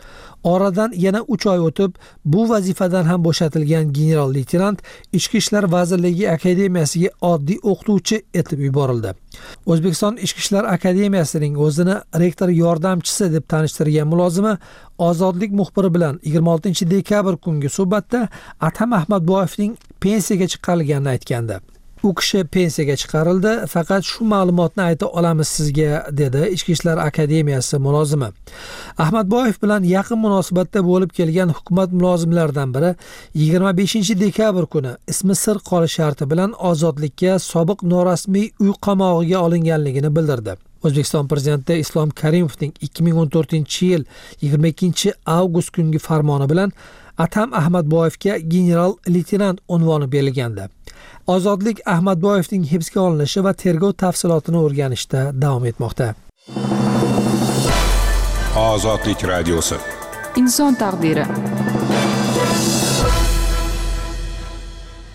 Oradan yana uch oy o'tib, bu vazifadan ham bo'shatilgan general-leytenant Ichki ishlar vazirligi akademiyasiga oddiy o'qituvchi etib yuborildi. O'zbekiston Ichki ishlar akademiyasining o'zini rektor yordamchisi deb tanishtirgan mulozimi Ozodlik muxbiri bilan yigirma oltinchi dekabr kungi suhbatda Adham Ahmadboyevning pensiyaga chiqarilganini aytgandi. U kishi pensiyaga chiqarildi, faqat shu ma'lumotni ayta olamiz sizga, dedi Ichki ishlar akademiyasi mulozimi. Ahmadboyev bilan yaqin munosabatda bo'lib kelgan hukumat mulozimlaridan biri yigirma beshinchi dekabr kuni ismi sir qolish sharti bilan ozodlikka sobiq norasmiy uy qamog'iga olinganligini bildirdi. O'zbekiston prezidenti Islom Karimovning ikki ming o'n to'rtinchi yil yigirma ikkinchi avgust kungi farmoni bilan Adham Ahmadboyevga general-leytenant unvoni berilgandi. Ozodlik Ahmadboyevning hibsga olinishi va tergov tafsilotini o'rganishda davom etmoqda. Ozodlik radiosi. Inson taqdiri.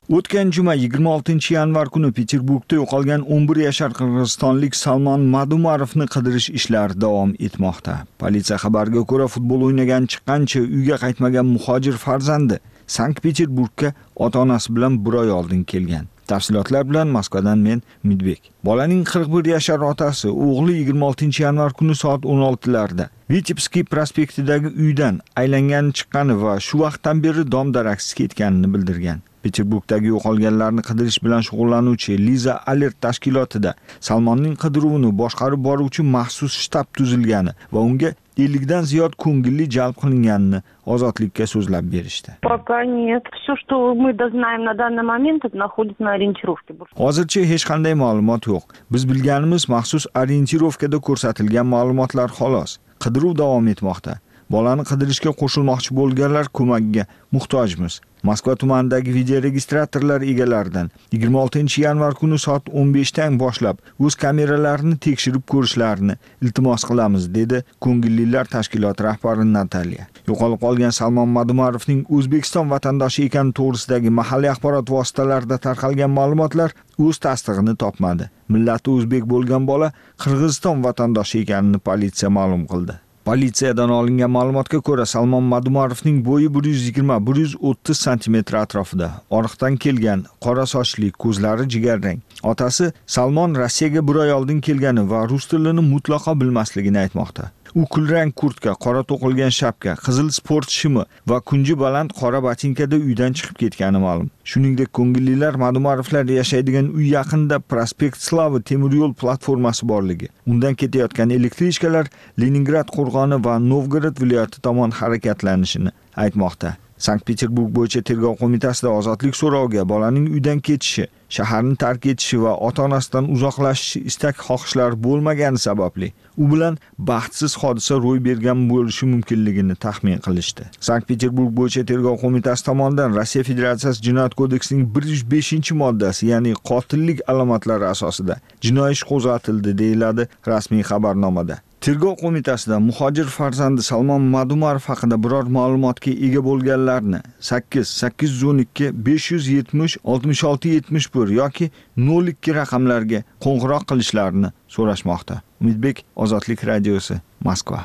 O'tgan juma yigirma oltinchi yanvar kuni Peterburgda yo'qolgan o'n bir yashar qirg'izistonlik Salmon Madumarovni qidirish ishlari davom etmoqda. Politsiya xabariga ko'ra, futbol o'ynagan chiqqancha uyga qaytmagan muhojir farzandi Sankt-Peterburgga ota-onasi bilan bir oy oldin kelgan. Tafsilotlar bilan Moskvadan men Midbek. Bolaning qirq bir yashar otasi o'g'li yigirma oltinchi yanvar kuni soat o'n oltilarda Vitebskiy prospektidagi uydan aylangani chiqqani va shu vaqtdan beri dom-daraksiz ketganini bildirgan. Peterburgdagi yo'qolganlarni qidirish bilan shug'ullanuvchi Liza Alert tashkilotida Salmonning qidiruvini boshqarib boruvchi maxsus shtab tuzilgani va unga ellik dan ziyod ko'ngilli jalb qilinganini ozodlikka so'zlab berishdi. Пока нет. Все, что мы дознаем на данный момент, это находится на ориентировке. Hozircha hech qanday ma'lumot yo'q. Biz bilganimiz maxsus orientirovkada ko'rsatilgan ma'lumotlar xolos. Qidiruv davom etmoqda. Bolani qidirishga qo'shilmoqchi bo'lganlar ko'magiga muhtojmiz. Moskva tumanidagi video registratorlar egalaridan yigirma oltinchi yanvar kuni soat o'n beshdan boshlab o'z kameralarini tekshirib ko'rishlarini iltimos qilamiz, dedi Ko'ngillilar tashkiloti rahbari Nataliya. Yo'qolib qolgan Salmon Madumarovning O'zbekiston vatandoshi ekani to'g'risidagi mahalliy axborot vositalarida tarqalgan ma'lumotlar o'z tasdig'ini topmadi. Millati o'zbek bo'lgan bola Qirg'iziston vatandoshi ekanini politsiya ma'lum qildi. Politsiyadan olingan ma'lumotga ko'ra, Salmon Madumarovning bo'yi bir yuz yigirma bir yuz o'ttiz santimetr atrofida, oriqdan kelgan, qora sochli, ko'zlari jigarrang. Otasi Salmon Rossiyaga bir oy oldin kelgani va rus tilini mutlaqo bilmasligini aytmoqda. U kulrang kurtka, qora to'qilgan shapka, qizil sport shimi va kunji baland qora botinkada uydan chiqib ketgani ma'lum. Shuningdek, Ko'ngillilar Madumarovlar yashaydigan uy yaqinida Prospekt Slava temir yo'l platformasi borligi, undan ketayotgan elektrichkalar Leningrad qo'rg'oni va Novgorod viloyati tomon harakatlanishini aytmoqda. Sankt-Peterburg bo'yicha tergov qo'mitasida ozodlik so'roviga bolaning uydan ketishi, shaharni tark etishi va ota-onasidan uzoqlashishi istak xohishlari bo'lmagani sababli u bilan baxtsiz hodisa ro'y bergan bo'lishi mumkinligini taxmin qilishdi. Sankt-Peterburg bo'yicha tergov qo'mitasi tomonidan Rossiya Federatsiyasi Jinoyat kodeksining bir yuz beshinchi moddasi, ya'ni qotillik alomatlari asosida jinoiy ish qo'zg'atildi, deyiladi rasmiy xabarnomada. Tergov qo'mitasida muhojir farzandi Salmon Madumarov haqida biror ma'lumotga ega bo'lganlarni sakkiz sakkiz yuz o'n ikki besh yuz yetmish oltmish olti yetmish bir yoki nol ikki raqamlarga qo'ng'iroq qilishlarini so'rashmoqda. Umidbek, Ozodlik radiosi, Moskva.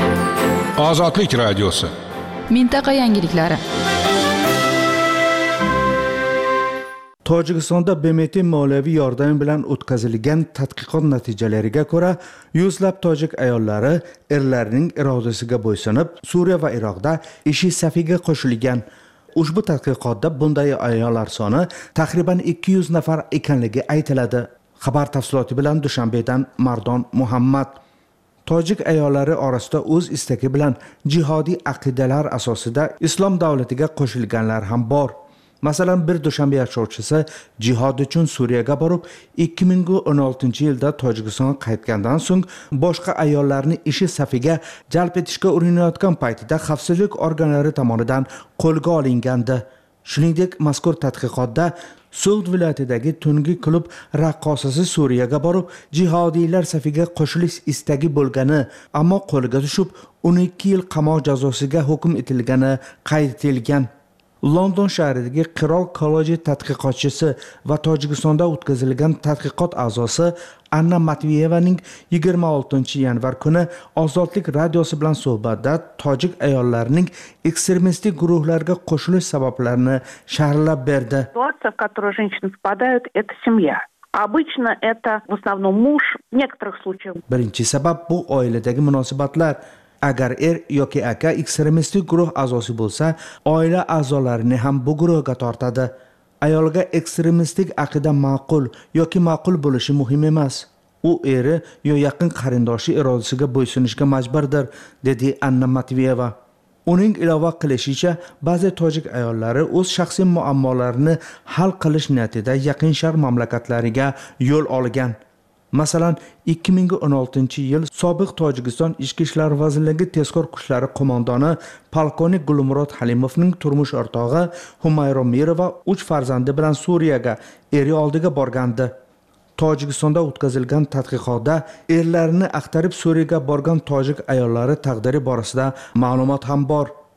Ozodlik radiosi. Mintaqa yangiliklari. Tojikistonda B M T moliyaviy yordami bilan o'tkazilgan tadqiqot natijalariga ko'ra, yuzlab tojik ayollari erlarining irodasiga bo'ysunib, Suriya va Iroqda ishi safiga qo'shilgan. Ushbu tadqiqotda bunday ayollar soni taxriban ikki yuz nafar ekanligi aytiladi. Xabar tafsiloti bilan Dushanbedan Mardon Muhammad. Tojik ayollari orasida o'z istagi bilan jihodiy aqidalar asosida islom davlatiga qo'shilganlar ham bor. Masalan, bir Dushanbe yashovchisi jihod uchun Suriyaga borib, ikki ming o'n oltinchi yilda Tojikistonga qaytgandan so'ng boshqa ayollarni ishi safiga jalb etishga urinayotgan paytida xavfsizlik organlari tomonidan qo'lga olingandi. Shuningdek, mazkur tadqiqotda Sud viloyatidagi tungi klub raqqosasi Suriyaga borib, jihodiylar safiga qo'shilish istagi bo'lgani, ammo qo'lga tushib, o'n ikki yil qamoq jazosiga hukm etilgani qayd etilgan. London shahridagi Qirol kolleji tadqiqotchisi va Tojikistonda o'tkazilgan tadqiqot a'zosi Anna Matviyevaning yigirma oltinchi yanvar kuni Ozodlik radiosi bilan suhbatda tojik ayollarining ekstremistik guruhlarga qo'shilish sabablarini sharhlab berdi. Ситуация, в которую женщины попадают, это семья. Обычно это в основном муж, в некоторых случаях. Birinchi sabab bu oiladagi munosabatlar. Agar er yoki aka ekstremistik guruh a'zosi bo'lsa, oila a'zolarini ham bu guruhga tortadi. Ayolga ekstremistik aqida ma'qul yoki ma'qul bo'lishi muhim emas. U eri yo yaqin qarindoshi irodasiga bo'ysunishga majburdir, dedi Anna Matviyeva. Uning ilova qilishicha, ba'zi tojik ayollari o'z shaxsiy muammolarini hal qilish niyatida yaqin sharq mamlakatlariga yo'l olgan. Masalan, ikki ming o'n oltinchi yil sobiq Tojikiston Ichki ishlar vazirligi tezkor kuchlari qo'mondoni polkovnik Gulmurod Halimovning turmush o'rtog'i Humayro Mirova uch farzandi bilan Suriyaga eri oldiga borgandi. Tojikistonda o'tkazilgan tadqiqotda erlarini axtarib Suriyaga borgan tojik ayollari taqdiri borasida ma'lumot ham bor.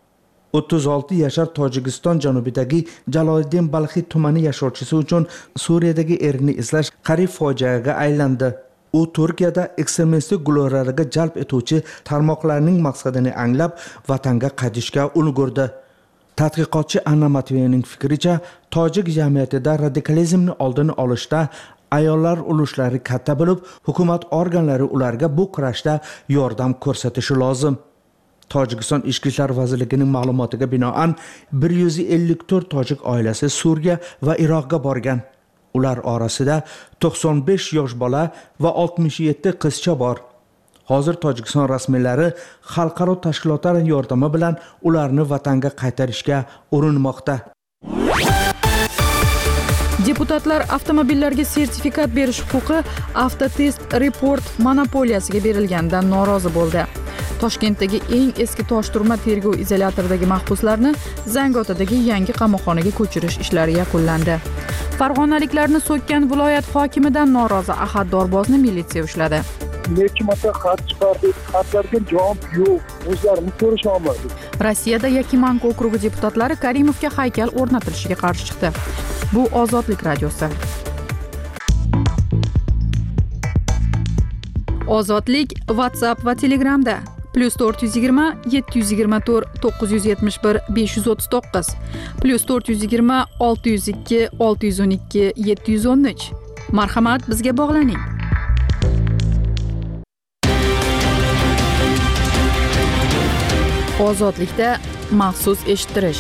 o'ttiz olti yashar Tojikiston janubidagi Jaloliddin Balxiy tumani yashovchisi uchun Suriyadagi erini izlash qariyb fojiaga aylandi. U Turkiyada ekstremistik guruhlarga jalb etuvchi tarmoqlarning maqsadini anglab, vatanga qaytishga ulgurdi. Tadqiqotchi Anna Matveyening fikricha, tojik jamiyatida radikalizmni oldini olishda ayollar ulushlari katta bo'lib, hukumat organlari ularga bu kurashda yordam ko'rsatishi lozim. Tojikiston Ichki ishlar vazirligining ma'lumotiga binoan bir yuz ellik to'rt tojik oilasi Suriya va Iroqqa borgan. Ular orasida to'qson besh yosh bola va oltmish yetti qizcha bor. Hozir Tojikiston rasmiylari xalqaro tashkilotlar yordami bilan ularni vatanga qaytarishga urinmoqda. Deputatlar avtomobillarga sertifikat berish huquqi Avtotest Report monopoliyasiga berilganidan norozi bo'ldi. Toshkentdagi eng eski toshturma tergov izolyatoridagi mahbuslarni Zangiotadagi yangi qamoqxonaga ko'chirish ishlari yakunlandi. Farg'onaliklarni so'kkan viloyat hokimidan norozi Ahad Dorbozni militsiya ushladi. Necha marta xat chiqardik, xatlarga javob yo'q, o'zlarini ko'rish olmadik. Rossiyada Yakimanka okrugi deputatlari Karimovga haykal o'rnatilishiga qarshi chiqdi. Bu Ozodlik radiosi. Ozodlik WhatsApp va Telegramda plus to'rt yuz yigirma yetti yuz yigirma to'rt to'qqiz yuz yetmish bir besh yuz o'ttiz to'qqiz plus to'rt yuz yigirma olti yuz ikki olti yuz o'n ikki yetti yuz o'n uch. Marhamat, bizga bog'laning. Ozodlikda maxsus eshittirish.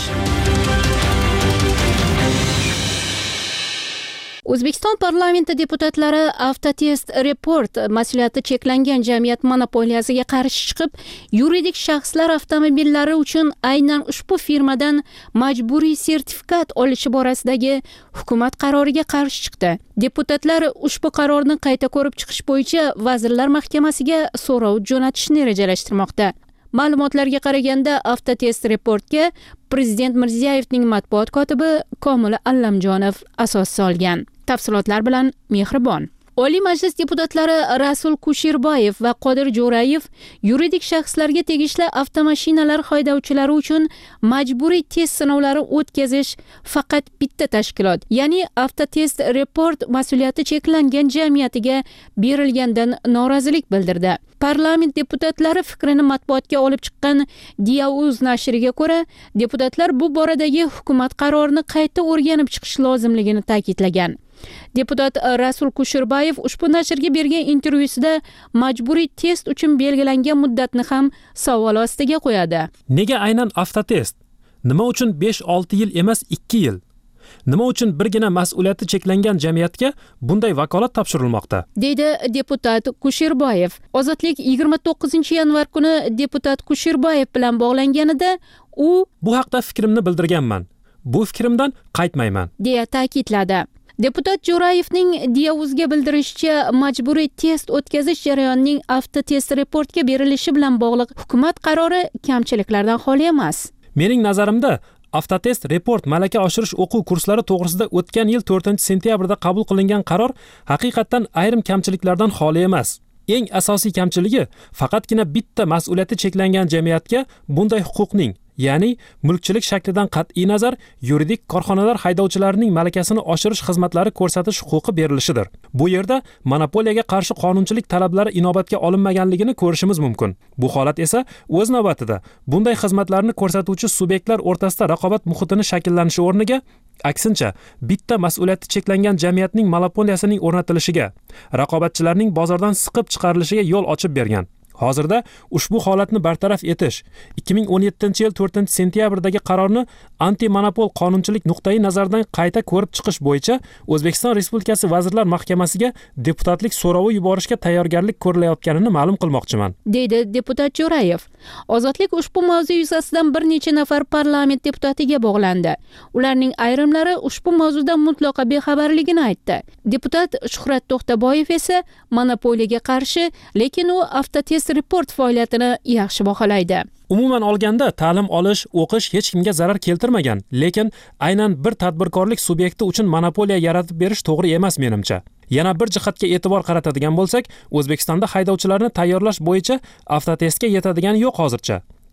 O'zbekiston parlamenti deputatlari Avtotest Report mas'uliyati cheklangan jamiyat monopoliyasiga qarshi chiqib, yuridik shaxslar avtomobillari uchun aynan ushbu firmadan majburiy sertifikat olishi borasidagi hukumat qaroriga qarshi chiqdi. Deputatlar ushbu qarorni qayta ko'rib chiqish bo'yicha Vazirlar Mahkamasiga so'rov jo'natishni rejalashtirmoqda. Ma'lumotlarga qaraganda, Avtotest Reportga Prezident Mirziyoyevning matbuot kotibi Komil Allamjonov asos solgan. Tafsilotlar bilan Mehribon. Oliy Majlis deputatlari Rasul Kushirboyev va Qodir Jo'rayev yuridik shaxslarga tegishli avtomashinalar haydovchilari uchun majburiy test sinovlari o'tkazish faqat bitta tashkilot, ya'ni Avtotest Report mas'uliyati cheklangan jamiyatiga berilgandan norozilik bildirdi. Parlament deputatlari fikrini matbuotga olib chiqqan Diyauz nashriga ko'ra, deputatlar bu boradagi hukumat qarorini qayta o'rganib chiqish lozimligini ta'kidlagan. Deputat Rasul Kushirboyev ushbu nashrga bergan intervyusida majburiy test uchun belgilangan muddatni ham savol ostiga qo'yadi. Nega aynan Avtotest? Nima uchun besh olti yil emas ikki yil? Nima uchun birgina mas'uliyati cheklangan jamiyatga bunday vakolat topshirilmoqda? Deydi deputat Kushirboyev. Ozodlik yigirma to'qqizinchi yanvar kuni deputat Kushirboyev bilan bog'langanida u bu haqda fikrimni bildirganman. Bu fikrimdan qaytmayman, deya ta'kidladi. Deputat Jo'rayevning Diyauzga bildirishicha, majburiy test o'tkazish jarayonining Avtotest Reportga berilishi bilan bog'liq hukumat qarori kamchiliklardan xoli emas. Mening nazarimda, Avtotest Report malaka oshirish o'quv kurslari to'g'risida o'tgan yil to'rtinchi sentyabrda qabul qilingan qaror haqiqatan ayrim kamchiliklardan xoli emas. Eng asosiy kamchiligi faqatgina bitta mas'uliyati cheklangan jamiyatga bunday huquqning, ya'ni mulkchilik shaklidan qat'iy nazar yuridik korxonalar haydovchilarining malakasini oshirish xizmatlari ko'rsatish huquqi berilishidir. Bu yerda monopoliyaga qarshi qonunchilik talablari inobatga olinmaganligini ko'rishimiz mumkin. Bu holat esa o'z navbatida bunday xizmatlarni ko'rsatuvchi subyektlar o'rtasida raqobat muhitini shakllanishi o'rniga aksincha bitta mas'uliyati cheklangan jamiyatning monopoliyasining o'rnatilishiga, raqobatchilarning bozordan siqib chiqarilishiga yo'l ochib bergan. Hozirda ushbu holatni bartaraf etish ikki ming o'n yettinchi yil to'rtinchi sentyabrdagi qarorni anti-monopol qonunchilik nuqtai nazaridan qayta ko'rib chiqish bo'yicha O'zbekiston Respublikasi Vazirlar Mahkamasiga deputatlik so'rovi yuborishga tayyorgarlik ko'rilayotganini ma'lum qilmoqchiman, deydi deputat Jo'rayev. Ozodlik ushbu mavzu yuzasidan bir necha nafar parlament deputatiga bog'landi. Ularning ayrimlari ushbu mavzudan mutlaqo bexabarligini aytdi. Deputat Shuhrat To'xtaboyev esa monopoliyaga qarshi, lekin u Avtotest Report faoliyatini yaxshi baholaydi. Umuman olganda, ta'lim olish, o'qish hech kimga zarar keltirmagan, lekin aynan bir tadbirkorlik subyekti uchun monopoliya yaratib berish to'g'ri emas menimcha. Yana bir jihatga e'tibor qaratadigan bo'lsak, O'zbekistonda haydovchilarni tayyorlash bo'yicha Avtotestga yetadigan yo'q hozircha.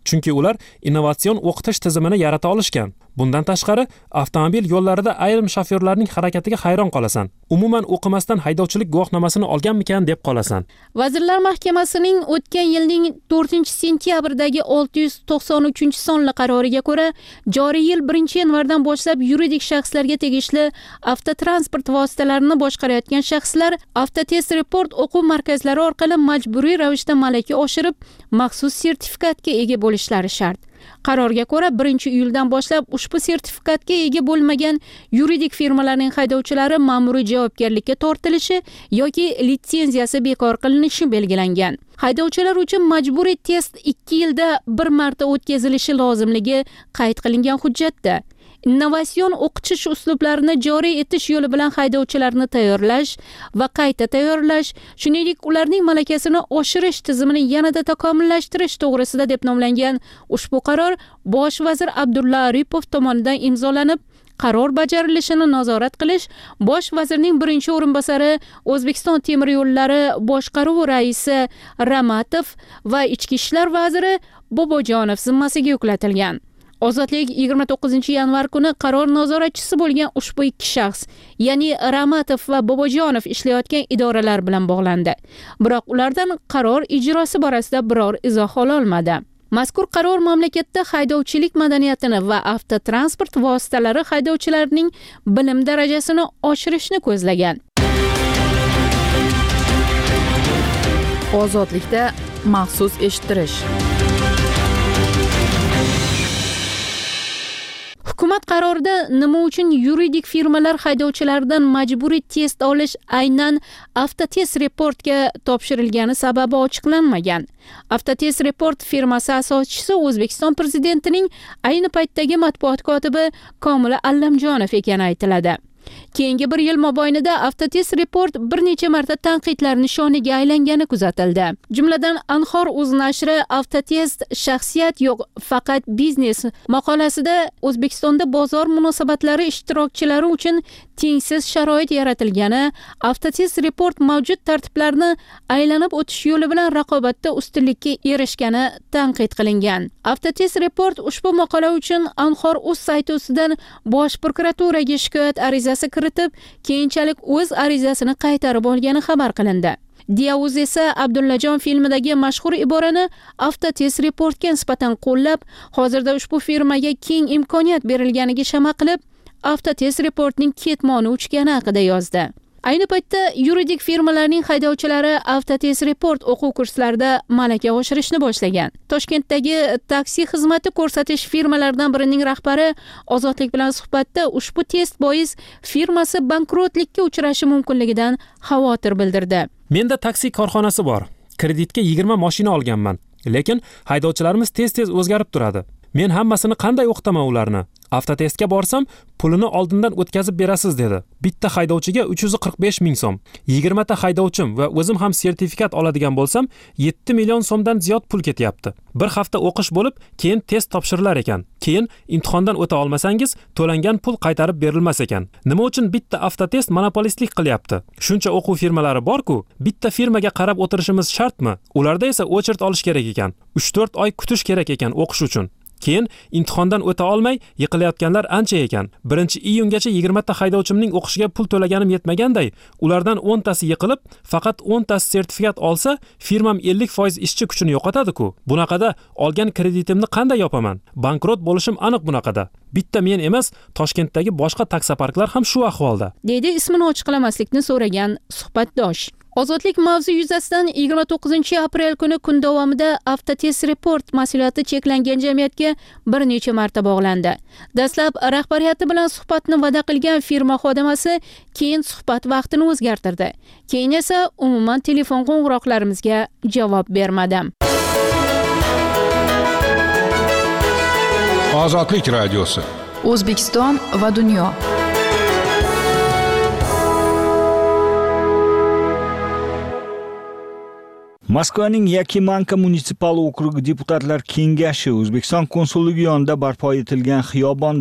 chunki ular innovatsion o'qitish tizimini yarata olishgan. Bundan tashqari, avtomobil yo'llarida ayrim shofyorlarning harakatiga hayron qolasan. Umuman o'qimasdan haydovchilik guvohnomasini olganmikan deb qolasan. Vazirlar Mahkamasining o'tgan yilning to'rtinchi sentyabrdagi olti yuz to'qson uchinchi sonli qaroriga ko'ra, joriy yil birinchi yanvardan boshlab yuridik shaxslarga tegishli avtotransport vositalarini boshqarayotgan shaxslar Avtotest Report o'quv markazlari orqali majburiy ravishda malaka oshirib, maxsus sertifikatga ega bo'lishlari shart. Qarorga ko'ra birinchi iyuldan boshlab ushbu sertifikatga ega bo'lmagan yuridik firmalarning haydovchilari ma'muriy javobgarlikka tortilishi yoki litsenziyasi bekor qilinishi belgilangan. Haydovchilar uchun majburiy test ikki yilda bir marta o'tkazilishi lozimligi qayd qilingan hujjatda. Innovatsion o'qitish uslublarini joriy etish yo'li bilan haydovchilarni tayyorlash va qayta tayyorlash, shuningdek ularning malakasini oshirish tizimini yanada takomillashtirish to'g'risida deb nomlangan ushbu qaror Bosh vazir Abdulla Aripov tomonidan imzolanib, qaror bajarilishini nazorat qilish Bosh vazirning birinchi o'rinbosari O'zbekiston temir yo'llari boshqaruvi raisi Ramatov va Ichki ishlar vaziri Bobojonov zimmasiga yuklatilgan. Ozodlik yigirma to'qqizinchi yanvar kuni qaror nazoratchisi bo'lgan ushbu ikki shaxs, ya'ni Ramatov va Bobojonov ishlayotgan idoralar bilan bog'landi. Biroq ulardan qaror ijrosi borasida biror izoh ola olmadi. Mazkur qaror mamlakatda haydovchilik madaniyatini va avtotransport vositalari haydovchilarining bilim darajasini oshirishni ko'zlagan. Ozodlikda maxsus eshittirish. Hukumat qarorida nima uchun yuridik firmalar haydovchilaridan majburiy test olish aynan Avtotest Reportga topshirilgani sababi ochiqlanmagan. Avtotest Report firmasi asoschisi O'zbekiston prezidentining ayni paytdagi matbuot kotibi Komila Allamjonov ekani aytiladi. Keyingi bir yil mobaynida Avtotest Report bir necha marta tanqidlar nishoniga aylangani kuzatildi. Jumladan Anhor.uz nashri Avtotest shaxsiyat yo'q, faqat biznes maqolasida O'zbekistonda bozor munosabatlari ishtirokchilari uchun tengsiz sharoit yaratilgani, Avtotest Report mavjud tartiblarni aylanib o'tish yo'li bilan raqobatda ustunlikka erishgani tanqid qilingan. Avtotest Report ushbu maqola uchun Anhor.uz sayti ustidan Bosh prokuraturaga shikoyat arizasi kiritib, keyinchalik o'z arizasini qaytarib olgani xabar qilindi. Diyauz esa Abdullajon filmidagi mashhur iborani Avtotest Reportga nisbatan qo'llab, hozirda ushbu firmaga keng imkoniyat berilganiga shama qilib, Avtotest Reportning ketmoni uchgani haqida yozdi. Ayni paytda yuridik firmalarning haydovchilari Avtotest Report o'quv kurslarida malaka oshirishni boshlagan. Toshkentdagi taksi xizmati ko'rsatish firmalaridan birining rahbari Ozodlik bilan suhbatda ushbu test bois firmasi bankrotlikka uchrashi mumkinligidan xavotir bildirdi. Menda taksi korxonasi bor. Kreditga yigirma mashina olganman, lekin haydovchilarimiz tez-tez o'zgarib turadi. Men hammasini qanday o'qitaman ularni? Avtotestga borsam, pulini oldindan o'tkazib berasiz dedi. Bitta haydovchiga uch yuz qirq besh ming so'm. yigirma ta haydovchim va o'zim ham sertifikat oladigan bo'lsam, yetti million so'mdan ziyod pul ketyapti. Bir hafta o'qish bo'lib, keyin test topshirilar ekan. Keyin imtihondan o'ta olmasangiz, to'langan pul qaytarib berilmas ekan. Nima uchun bitta avtotest monopolistlik qilyapti? Shuncha o'quv firmalari bor-ku, bitta firmaga qarab o'tirishimiz shartmi? Ularda esa o'chirt olish kerak ekan. uch to'rt oy kutish kerak ekan o'qish uchun. Keyin imtihondan o'ta olmay yiqilayotganlar ancha ekan. birinchi iyungacha yigirma ta haydovchimning o'qishiga pul to'laganim yetmaganday, ulardan o'n tasi yiqilib, faqat o'n tasi sertifikat olsa, firmam ellik foiz ishchi kuchini yo'qotadi-ku. Bunaqada olgan kreditimni qanday yopaman? Bankrot bo'lishim aniq bunaqada. Bitta men emas, Toshkentdagi boshqa taksoparklar ham shu ahvolda, dedi ismini ochiqlamaslikni so'ragan suhbatdosh. Ozodlik mavzu yuzasidan yigirma to'qqizinchi aprel kuni kun davomida Avtotest Report mas'uliyati cheklangan jamiyatga bir necha marta bog'landi. Dastlab rahbariyati bilan suhbatni va'da qilgan firma xodimasi keyin suhbat vaqtini o'zgartirdi. Keyin esa umuman telefon qo'ng'iroqlarimizga javob bermadi. Ozodlik radiosi. O'zbekiston va dunyo. Moskvaning Yakimanka munisipal okrugi deputatlar kengashi O'zbekiston konsulligi yonida barpo etilgan xiyobonda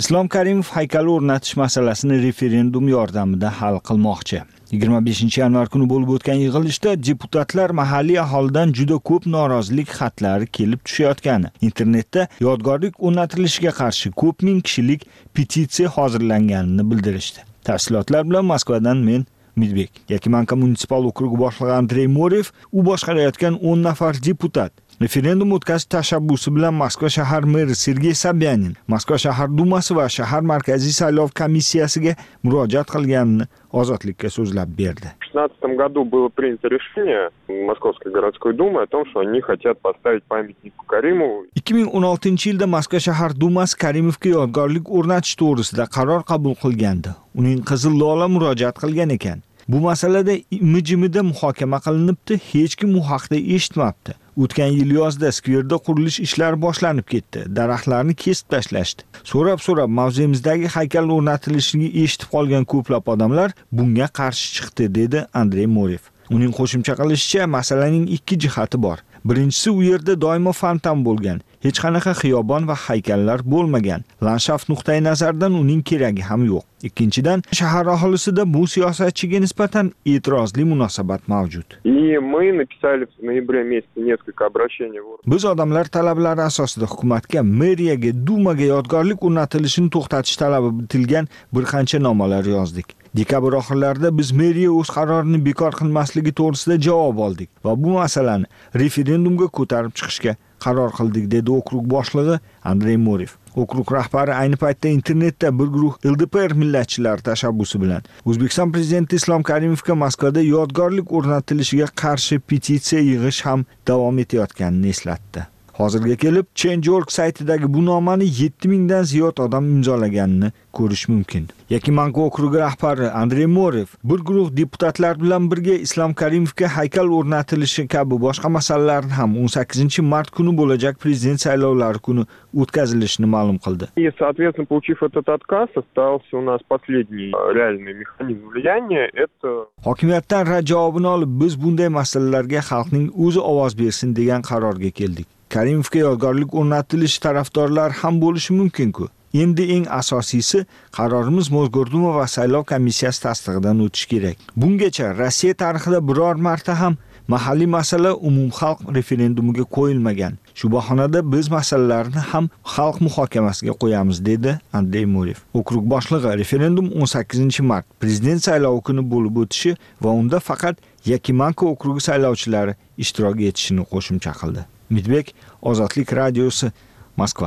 Islom Karimov haykali o'rnatish masalasini referendum yordamida hal qilmoqchi. yigirma beshinchi yanvar kuni bo'lib o'tgan yig'ilishda deputatlar mahalliy aholidan juda ko'p norozilik xatlari kelib tushayotgani, internetda yodgorlik o'rnatilishiga qarshi ko'p ming kishilik petitsiya hozirlanganini bildirishdi. Tafsilotlar bilan Moskvadan men Midbek. Yakimanka munisipal okrugi boshlig'i Andrey Morev, u boshqarayotgan o'n nafar deputat referendum o'tkazish tashabbusi bilan Moskva shahar meri Sergey Sobyanin, Moskva shahar dumasi va shahar markaziy saylov komissiyasiga murojaat qilganini Ozodlikka so'zlab berdi. В две тысячи шестнадцатом году было принято решение Московской городской думы о том, что они хотят поставить памятник Каримову. ikki ming o'n oltinchi yilda Moskva shahar dumasi Karimovga yodgorlik o'rnatish to'g'risida qaror qabul qilgandi. Uning qizil lola murojaat qilgan ekan. Bu masalada imi-jimida muhokama qilinibdi, hech kim bu haqda eshitmabdi. O'tgan yil yozda skverda qurilish ishlari boshlanib ketdi. Daraxtlarni kesib tashlashdi. So'rab-so'rab mavzemizdagi haykal o'rnatilishiga eshitib qolgan ko'plab odamlar bunga qarshi chiqdi, dedi Andrey Morev. Uning qo'shimcha qilishicha, masalaning ikki jihati bor. Birinchisi, u yerda doimo fontan bo'lgan, hech qanaqa xiyobon va haykallar bo'lmagan. Landshaft nuqtai nazaridan uning keragi ham yo'q. Ikkinchidan, shahar aholisida bu siyosatchiga nisbatan e'tirozli munosabat mavjud. И мы написали в ноябре месяце несколько обращений. Biz odamlar talablari asosida hukumatga, meriyaga, dumaga yodgorlik o'rnatilishini to'xtatish talabi bitilgan bir qancha nomalar yozdik. Dekabr oxirlarida biz meriya o'z qarorini bekor qilmasligi to'g'risida javob oldik va bu masalani referendumga ko'tarib chiqishga qaror qildik, dedi okrug boshlig'i Andrey Morev. Okrug rahbari ayni paytda internetda bir guruh L D P R millatchilari tashabbusi bilan O'zbekiston prezidenti Islom Karimovga Moskvada yodgorlik o'rnatilishiga qarshi petitsiya yig'ish ham davom etayotganini eslatdi. Hozirga kelib, Change dot org saytidagi bu nomani yetti mingdan ziyod odam imzolaganini ko'rish mumkin. Yakimanka okrugi rahbari Andrey Morev bir guruh deputatlar bilan birga Islom Karimovga haykal o'rnatilishi kabi boshqa masalalarni ham o'n sakkizinchi mart kuni bo'lajak prezident saylovlari kuni o'tkazilishini ma'lum qildi. И, соответственно, получив этот отказ, остался у нас последний реальный механизм влияния — это hokimiyatdan rad javobini olib, biz bunday masalalarga xalqning o'zi ovoz bersin degan qarorga keldik. Karimovga yodgorlik o'rnatilishi tarafdorlar ham bo'lishi mumkin-ku. Endi eng asosiysi qarorimiz Mosgorduma va saylov komissiyasi tasdig'idan o'tishi kerak. Bungacha Rossiya tarixida biror marta ham mahalliy masala umumxalq referendumiga qo'yilmagan. Shu bahonada biz masalalarni ham xalq muhokamasiga qo'yamiz, dedi Andrey Morev. Okrug boshlig'i referendum o'n sakkizinchi mart prezident saylovi kuni bo'lib o'tishi va unda faqat Yakimanka okrugi saylovchilari ishtirok etishini qo'shimcha qildi. Midbek, Ozodlik radiosi, Moskva.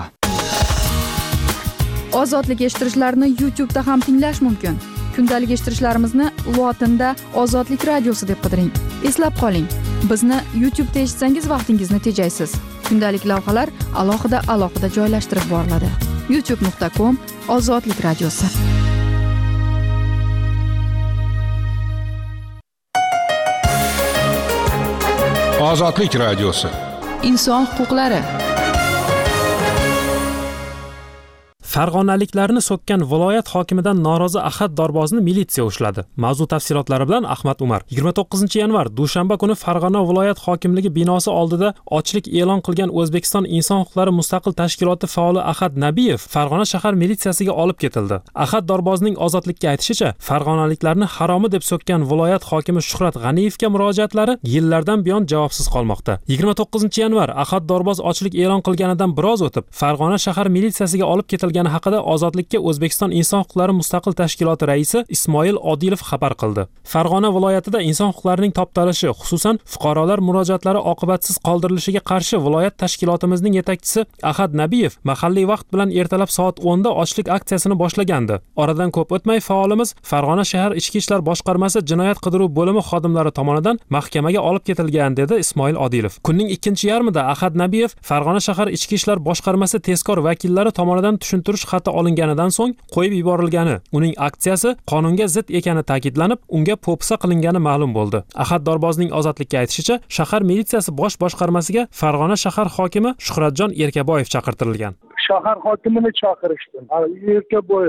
Ozodlik eshittirishlarni YouTube'da ham tinglash mumkin. Kundalik eshittirishlarimizni lotinda Ozodlik radiosi deb qidiring. Eslab qoling, bizni YouTube'da eshitsangiz vaqtingizni tejaysiz. Kundalik lavhalar alohida alohida joylashtirib boriladi. youtube nuqta com Ozodlik radiosi. Ozodlik radiosi. Inson huquqlari. Farg'onaliklarni so'kkan viloyat hokimidan norozi Ahad Dorbozni militsiya ushladi. Mavzu tafsilotlari bilan Ahmad Umar. yigirma to'qqizinchi yanvar dushanba kuni Farg'ona viloyat hokimligi binosi oldida ochlik e'lon qilgan O'zbekiston inson huquqlari mustaqil tashkiloti faoli Ahad Nabiyev Farg'ona shahar militsiyasiga olib ketildi. Ahad Dorbozning Ozodlikka aytishicha, farg'onaliklarni haromi deb so'kkan viloyat hokimi Shuhrat G'aniyevga murojaatlari yillardan buyon javobsiz qolmoqda. yigirma to'qqizinchi yanvar Ahad Dorboz ochlik e'lon qilganidan biroz o'tib, Farg'ona shahar militsiyasiga olib ketilgan haqida Ozodlikka O'zbekiston inson huquqlari mustaqil tashkiloti raisi Ismoil Odilov xabar qildi. Farg'ona viloyatida inson huquqlarining toptalishi, xususan fuqarolar murojaatlari oqibatsiz qoldirilishiga qarshi viloyat tashkilotimizning yetakchisi Ahad Nabiyev mahalliy vaqt bilan ertalab soat o'nda ochlik aksiyasini boshlagandi. Oradan ko'p o'tmay faolimiz Farg'ona shahar ichki ishlar boshqarmasi jinoyat qidiruv bo'limi xodimlari tomonidan mahkamaga olib ketilgan, dedi Ismoil Odilov. Kunning ikkinchi yarmida Ahad Nabiyev Farg'ona shahar ichki ishlar boshqarmasi tezkor vakillari tomonidan tushuntirish xati olinganidan so'ng qo'yib yuborilgani, uning aksiyasi qonunga zid ekani ta'kidlanib, unga po'pisa qilingani ma'lum bo'ldi. Ahad Dorbozning Ozodlikka aytishicha, shahar militsiyasi bosh boshqarmasiga Farg'ona shahar hokimi Shuhratjon Erkaboyev chaqirtirilgan. Shahar hokimini chaqirishdi. Erkaboyev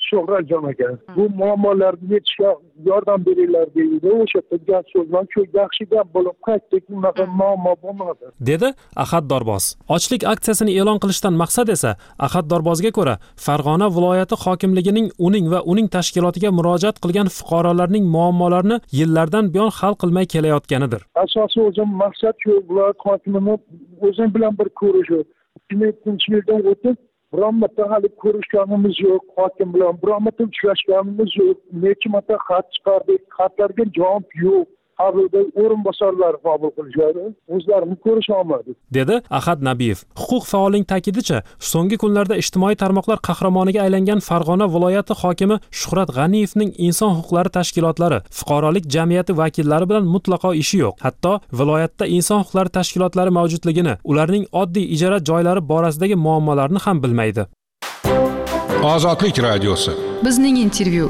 Shuhratjon aka, bu muammolarga yechishga yordam beringlar deydi. O'sha yerda gap so'zlar shu yaxshi gap bo'lib qaytdik, unaqa muammo bo'lmadi. Dedi Ahad Dorboz. Ochlik aksiyasini e'lon qilishdan maqsad esa Ahad Dorbozga ko'ra Farg'ona viloyati hokimligining uning va uning tashkilotiga murojaat qilgan fuqarolarning muammolarini yillardan buyon hal qilmay kelayotganidir. Asosiy o'zim maqsad shu, viloyat hokimini o'zim bilan bir ko'rishish. ikki ming ikkinchi yildan o'tib biron marta hali ko'rishganimiz yo'q, hokim bilan biron marta uchrashganimiz yo'q. Necha marta xat chiqardik, xatlarga javob yo'q. Qabulda o'rinbosarlar qabul qilishadi, o'zlarini ko'risha olmadik, dedi Ahad Nabiyev. Huquq faolining ta'kidicha, so'nggi kunlarda ijtimoiy tarmoqlar qahramoniga aylangan Farg'ona viloyati hokimi Shuhrat G'aniyevning inson huquqlari tashkilotlari, fuqarolik jamiyati vakillari bilan mutlaqo ishi yo'q. Hatto viloyatda inson huquqlari tashkilotlari mavjudligini, ularning oddiy ijara joylari borasidagi muammolarni ham bilmaydi. Ozodlik radiosi. Bizning intervyu.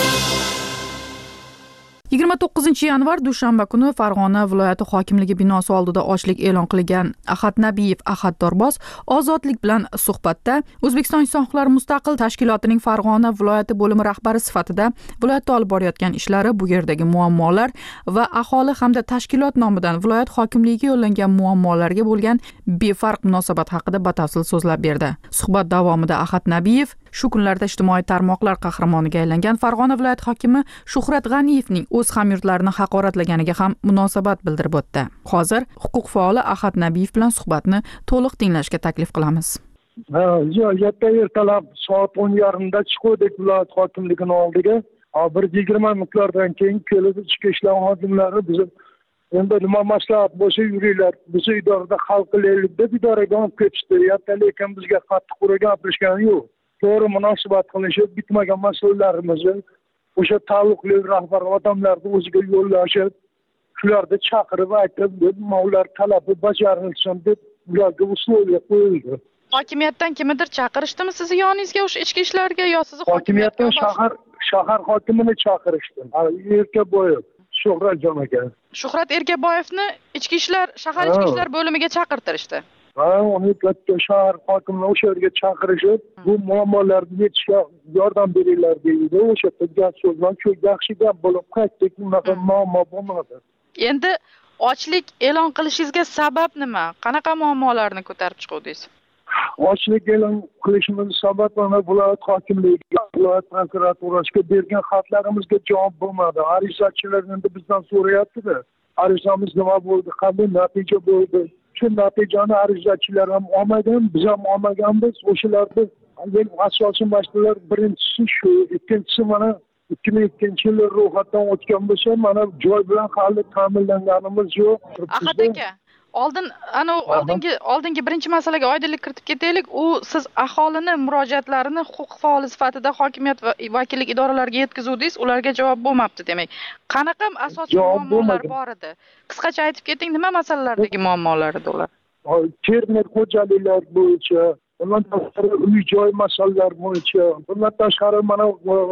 yigirma to'qqizinchi yanvar dushanba kuni Farg'ona viloyati hokimligi binosi oldida ochlik e'lon qilgan Ahad Nabiyev Ahad Dorboz Ozodlik bilan suhbatda O'zbekiston inson huquqlari mustaqil tashkilotining Farg'ona viloyati bo'limi rahbari sifatida viloyatda olib borayotgan ishlari, bu yerdagi muammolar va aholi hamda tashkilot nomidan viloyat hokimligiga yo'llangan muammolarga bo'lgan befarq munosabat haqida batafsil so'zlab berdi. Suhbat davomida Ahad Nabiyev shu kunlarda ijtimoiy tarmoqlar qahramoniga aylangan Farg'ona viloyati hokimi Shuhrat G'aniyevning o'z hamyurtlarini haqoratlaganiga ham munosabat bildirib o'tdi. Hozir huquq faoli Ahad Nabiyev bilan suhbatni to'liq tinglashga taklif qilamiz. Ha, erta ertalab soat o'n yarimda chiqdik viloyat hokimligining oldiga. bir yigirma minutlardan keyin kelib ichki ishlar xodimlari bizni endi nima maslahat bo'lsa yuringlar, bizni idorada hal qilaylik deb idoraga olib ketishdi. Erta lekin bizga qattiq qurib gapirishgani yo'q. To'g'ri munosabat qilishib, bitmagan masalalarimizni o'sha taalluqli rahbar odamlarni o'ziga yo'llashib, shularni chaqirib aytib, ular talabi bajarilsin deb ularga условия qo'yildi. Hokimiyatdan kimnidir chaqirishdimi sizni yoningizga o'sha ichki ishlarga yo sizni hokimiyatdan shahar shahar hokimini chaqirishdi. Erkaboyev Shuhratjon aka. Shuhrat Erkaboyevni ichki ishlar shahar ichki ishlar bo'limiga chaqirtirishdi. Ha, uni katta shahar hokimini o'sha yerga chaqirishib, bu muammolarni yechishga yordam beringlar deydi. O'sha yerda gap so'zlar shu yaxshi gap bo'lib qaytdik, unaqa muammo bo'lmadi. Endi ochlik e'lon qilishingizga sabab nima? Qanaqa muammolarni ko'tarib chiqdingiz? Ochlik e'lon qilishimiz sabab mana viloyat hokimligiga, viloyat prokuraturasiga bergan xatlarimizga javob bo'lmadi. Arizachilar endi bizdan so'rayapti-da. Arizamiz nima bo'ldi, qanday natija bo'ldi? Shu natijani arizachilar ham olmagan, biz ham olmaganmiz. O'shalarni asosiy masalalar birinchisi shu, ikkinchisi mana ikki ming ikkinchi yil ro'yxatdan o'tgan bo'lsa, mana joy bilan hali ta'minlanganimiz yo'q. Ahad aka, oldin ana oldingi oldingi birinchi masalaga oydinlik kiritib ketaylik. U siz aholini murojaatlarini huquq faoli sifatida hokimiyat va vakillik idoralariga yetkazuvdingiz, ularga javob bo'lmabdi demak. Qanaqa asosiy muammolar bor edi? Qisqacha aytib keting, nima masalalardagi muammolar edi ular? Fermer xo'jaliklar bo'yicha, bundan tashqari uy joy masalalari bo'yicha, bundan tashqari mana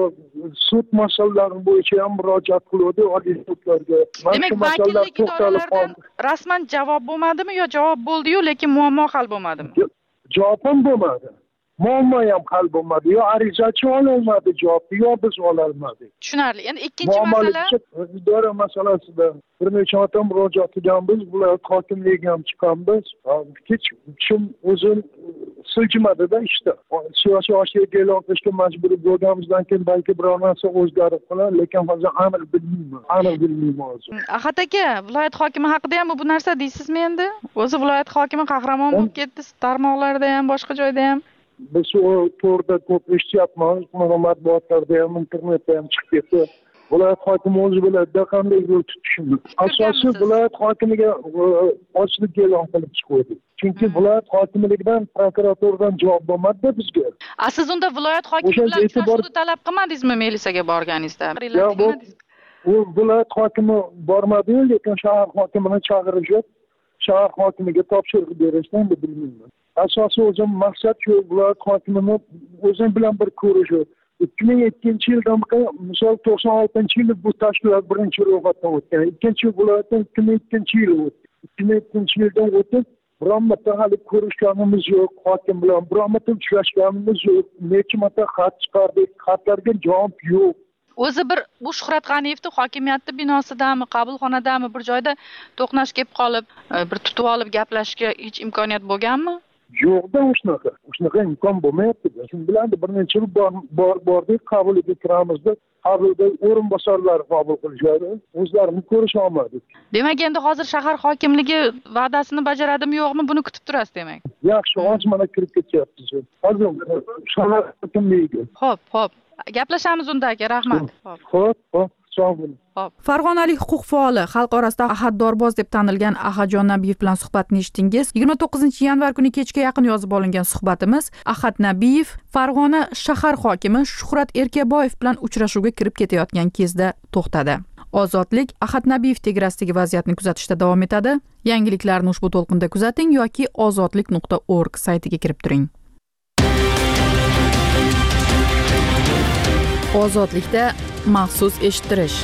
sud masalalari bo'yicha ham murojaat qildi oliy sudlarga. Demak, vakillik idoralaridan rasman javob bo'lmadimi yo javob bo'ldi-yu, lekin muammo hal bo'lmadimi? Javob ham bo'lmadi. Muammo ham hal bo'lmadi. Yo arizachi ololmadi javobni, yo biz ololmadik. Tushunarli. Endi ikkinchi masala idora masalasida bir necha marta murojaat qilganmiz, viloyat hokimligiga ham chiqqanmiz. Hech kim o'zini siljimadi-da ishda. Siyosiy ochlik e'lon qilishga majbur bo'lganimizdan keyin balki biror narsa o'zgarib qolar, lekin hozir aniq bilmayman. Aniq bilmayman hozir. Ahad aka, viloyat hokimi haqida ham bu narsa deysizmi endi? O'zi viloyat hokimi qahramon bo'lib ketdi, tarmoqlarda ham, boshqa joyda ham. Biz o to'g'rida ko'p eshityapmiz, matbuotlarda ham, internetda ham chiqib ketdi. Viloyat hokimi o'zi biladi qanday yo'l tutishini. Asosiy viloyat hokimiga ochlik e'lon qilib chiqdi. Chunki viloyat hokimligidan, prokuraturadan javob bo'lmadi bizga. A siz unda viloyat hokimi bilan uchrashuvni talab qilmadingizmi militsiyaga borganingizda? U viloyat hokimi bormadi, lekin shahar hokimini chaqirishib, shahar hokimiga topshiriq berishdan bilmayman. Asosiy o'zim maqsad shu, viloyat hokimini o'zim bilan bir ko'rishib. ikki ming ikkinchi yildan misol to'qson oltinchi yil bu tashkilot birinchi ro'yxatdan o'tgan. Ikkinchi viloyatdan ikki ming ikkinchi yil o'tdi. ikki ming ikkinchi yildan o'tib biron marta hali ko'rishganimiz yo'q, hokim bilan biron marta uchrashganimiz yo'q. Necha marta xat chiqardik, xatlarga javob yo'q. O'zi bir bu Shuhrat G'aniyevni hokimiyatni binosidami, qabulxonadami bir joyda to'qnash kelib qolib, bir tutib olib gaplashishga hech imkoniyat bo'lganmi? Yo'qda shunaqa. Shunaqa imkon bo'lmayapti. Shu bilan bir necha yil bor bordik, qabulga kiramizda, qabulda o'rinbosarlar qabul qilishadi. O'zlarini ko'risha olmadik. Demak, endi hozir shahar hokimligi va'dasini bajaradimi, yo'qmi, buni kutib turasiz demak. Yaxshi, hozir mana kirib ketyapsiz. Hozir shahar hokimligi. Xo'p, xo'p. Gaplashamiz unda aka, rahmat. Xo'p, xo'p, sog' bo'ling. Farg'onalik huquq faoli, xalq orasida Ahad Dorboz deb tanilgan Ahadjon Nabiyev bilan suhbatni eshitdingiz. yigirma to'qqizinchi yanvar kuni kechga yaqin yozib olingan suhbatimiz. Ahad Nabiyev Farg'ona shahar hokimi Shuhrat Erkaboyev bilan uchrashuvga kirib ketayotgan kezda to'xtadi. Ozodlik Ahad Nabiyev tegarasidagi vaziyatni kuzatishda davom etadi. Yangiliklarni ushbu to'lqinda kuzating yoki ozodlik nuqta org saytiga kirib turing. Ozodlikda maxsus eshittirish.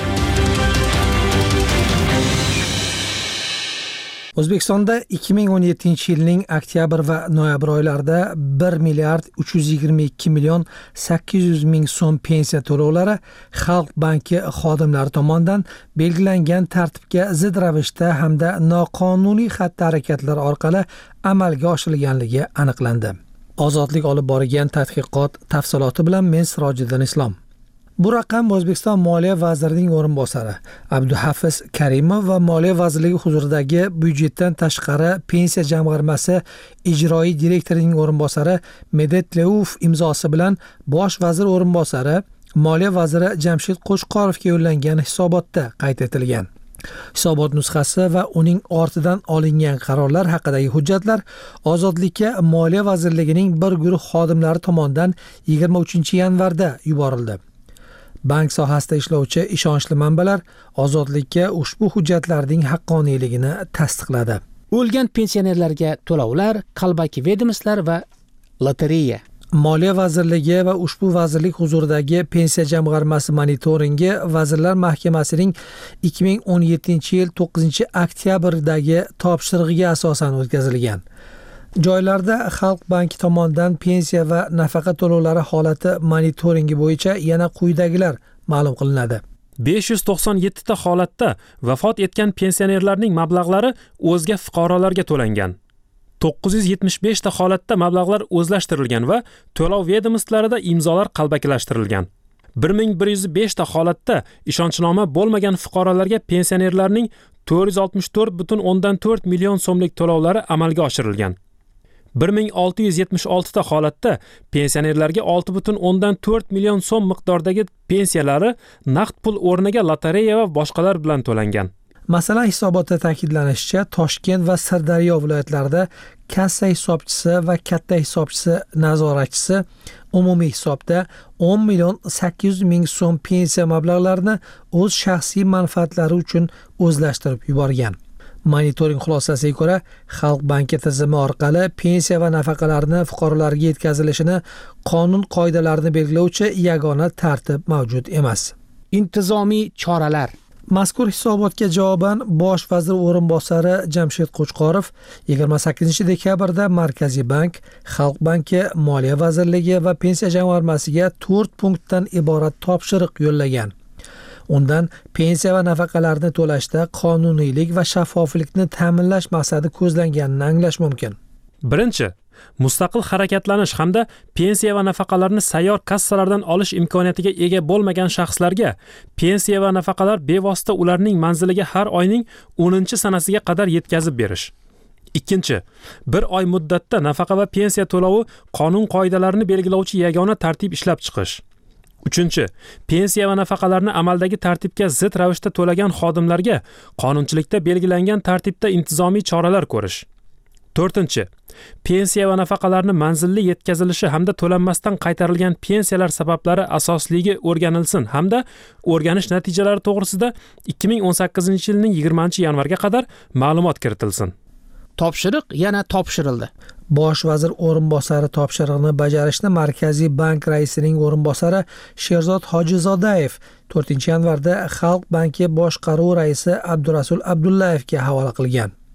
O'zbekistonda ikki ming o'n yettinchi yilning oktyabr va noyabr oylarida bir milliard uch yuz yigirma ikki million sakkiz yuz ming so'm pensiya to'lovlari Xalq banki xodimlari tomonidan belgilangan tartibga zid ravishda hamda noqonuniy xatti-harakatlar orqali amalga oshirilganligi aniqlandi. Ozodlik olib borgan tadqiqot tafsiloti bilan men Sirojiddin Islom. Bu raqam O'zbekiston Moliya vazirining o'rinbosari Abduhafiz Karimov va Moliya vazirligi huzuridagi byudjetdan tashqari pensiya jamg'armasi ijroiy direktorining o'rinbosari Medet Leuf imzosi bilan bosh vazir o'rinbosari Moliya vaziri Jamshid Qo'chqorovga yo'llangan hisobotda qayd etilgan. Hisobot nusxasi va uning ortidan olingan qarorlar haqidagi hujjatlar Ozodlikka Moliya vazirligining bir guruh xodimlari tomonidan yigirma uchinchi yanvarda yuborildi. Bank sohasida ishlovchi ishonchli manbalar Ozodlikka ushbu hujjatlarning haqqoniyligini tasdiqladi. O'lgan pensionerlarga to'lovlar, qalbaki vedomostlar va lotereya. Moliya vazirligi va ushbu vazirlik huzuridagi pensiya jamg'armasi monitoringi Vazirlar Mahkamasining ikki ming o'n yettinchi yil to'qqizinchi oktyabrdagi topshirig'iga asosan o'tkazilgan. Joylarda Xalq banki tomonidan pensiya va nafaqa to'lovlari holati monitoringi bo'yicha yana quyidagilar ma'lum qilinadi. besh yuz to'qson yetti ta holatda vafot etgan pensionerlarning mablag'lari o'zga fuqarolarga to'langan. to'qqiz yuz yetmish besh ta holatda mablag'lar o'zlashtirilgan va to'lov vedomostlarida imzolar qalbakilashtirilgan. bir ming bir yuz besh ta holatda ishonchnoma bo'lmagan fuqarolarga pensionerlarning to'rt yuz oltmish to'rt butun o'ndan to'rt million so'mlik to'lovlari amalga oshirilgan. bir ming olti yuz yetmish olti ta holatda pensionerlarga olti butun o'ndan to'rt million so'm miqdordagi pensiyalari naqd pul o'rniga lotereya va boshqalar bilan to'langan. Masalan, hisobotda ta'kidlanishicha, Toshkent va Sirdaryo viloyatlarida kassa hisobchisi va katta hisobchisi nazoratchisi umumiy hisobda o'n million sakkiz yuz ming so'm pensiya mablag'larini o'z shaxsiy manfaatlari uchun o'zlashtirib yuborgan. Monitoring xulosasiga ko'ra, Xalq banki tizimi orqali pensiya va nafaqalarni fuqarolarga yetkazilishini qonun qoidalarini belgilovchi yagona tartib mavjud emas. Intizomiy choralar. Mazkur hisobotga javoban bosh vazir o'rinbosari Jamshid Qo'chqorov yigirma sakkizinchi dekabrda Markaziy bank, Xalq banki, Moliya vazirligi va pensiya jamg'armasiga to'rt punktdan iborat topshiriq yo'llagan. Undan pensiya va nafaqalarni to'lashda qonuniylik va shaffoflikni ta'minlash maqsadi ko'zlanganini anglash mumkin. Birinchi, mustaqil harakatlanish hamda pensiya va nafaqalarni sayyor kassalardan olish imkoniyatiga ega bo'lmagan shaxslarga pensiya va nafaqalar bevosita ularning manziliga har oyning o'ninchi sanasiga qadar yetkazib berish. Ikkinchi, bir oy muddatda nafaqa va pensiya to'lovi qonun qoidalarini belgilovchi yagona tartib ishlab chiqish. Uchinchi, pensiya va nafaqalarni amaldagi tartibga zid ravishda to'lagan xodimlarga qonunchilikda belgilangan tartibda intizomiy choralar ko'rish. To'rtinchi, pensiya va nafaqalarni manzilli yetkazilishi hamda to'lanmasdan qaytarilgan pensiyalar sabablari asosligi o'rganilsin hamda o'rganish natijalari to'g'risida ikki ming o'n sakkizinchi yilning yigirmanchi yanvarga qadar ma'lumot kiritilsin. Topshiriq yana topshirildi. Bosh vazir o'rinbosari topshiriqni bajarishni Markaziy bank raisining o'rinbosari Sherzod Hojizodayev to'rtinchi yanvarda Xalq banki boshqaruv raisi Abdurasul Abdullayevga havola qilgan.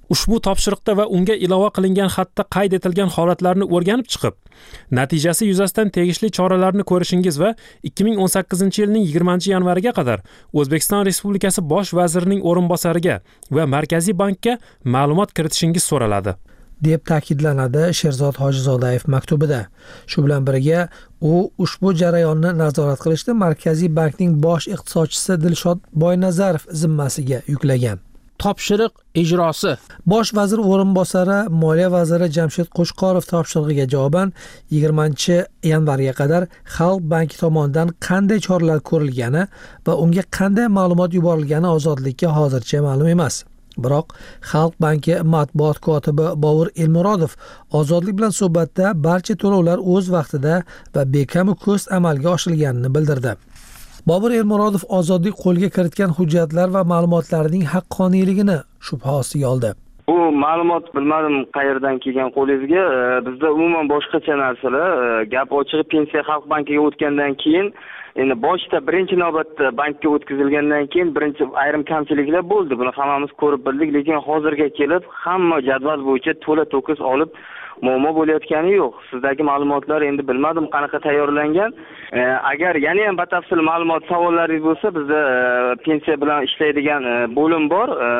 Ushbu topshiriqda va unga ilova qilingan xatda qayd etilgan holatlarni o'rganib chiqib, natijasi yuzasidan tegishli choralarni ko'rishingiz va ikki ming o'n sakkizinchi yilning yigirmanchi yanvariga qadar O'zbekiston Respublikasi bosh vazirining o'rinbosariga va Markaziy bankka ma'lumot kiritishingiz so'raladi, deb ta'kidlanadi Sherzod Hojizodayev maktubida. Shu bilan birga u ushbu jarayonni nazorat qilishda Markaziy bankning bosh iqtisodchisi Dilshod Boynazarov zimmasiga yuklagan. Topshiriq ijrosi. Bosh vazir o'rinbosari Moliya vaziri Jamshid Qo'chqorov topshirig'iga javoban yigirmanchi yanvarga qadar Xalq banki tomonidan qanday choralar ko'rilgani va unga qanday ma'lumot yuborilgani ozodlikka hozircha ma'lum emas. Biroq Xalq banki matbuot kotibi Bobur Elmurodov ozodlik bilan suhbatda barcha to'lovlar o'z vaqtida va bekamu ko'st amalga oshirilganini bildirdi. Bobur Elmurodov ozodlik qo'lga kiritgan hujjatlar va ma'lumotlarning haqqoniyligini shubha ostiga oldi. Bu ma'lumot bilmadim qayerdan kelgan qo'lingizga, bizda umuman boshqacha narsalar, gap ochig'i pensiya Xalq bankiga o'tgandan keyin, endi boshda birinchi navbatda bankka o'tkazilgandan keyin birinchi ayrim kamchiliklar bo'ldi. Buni hammamiz ko'rib bildik, lekin hozirga kelib hamma jadval bo'yicha to'la to'kis olib muammo bo'layotgani yo'q. Sizdagi ma'lumotlar endi bilmadim qanaqa tayyorlangan. E, agar yana ham batafsil ma'lumot savollaringiz bo'lsa, bizda e, pensiya bilan ishlaydigan e, bo'lim bor. E,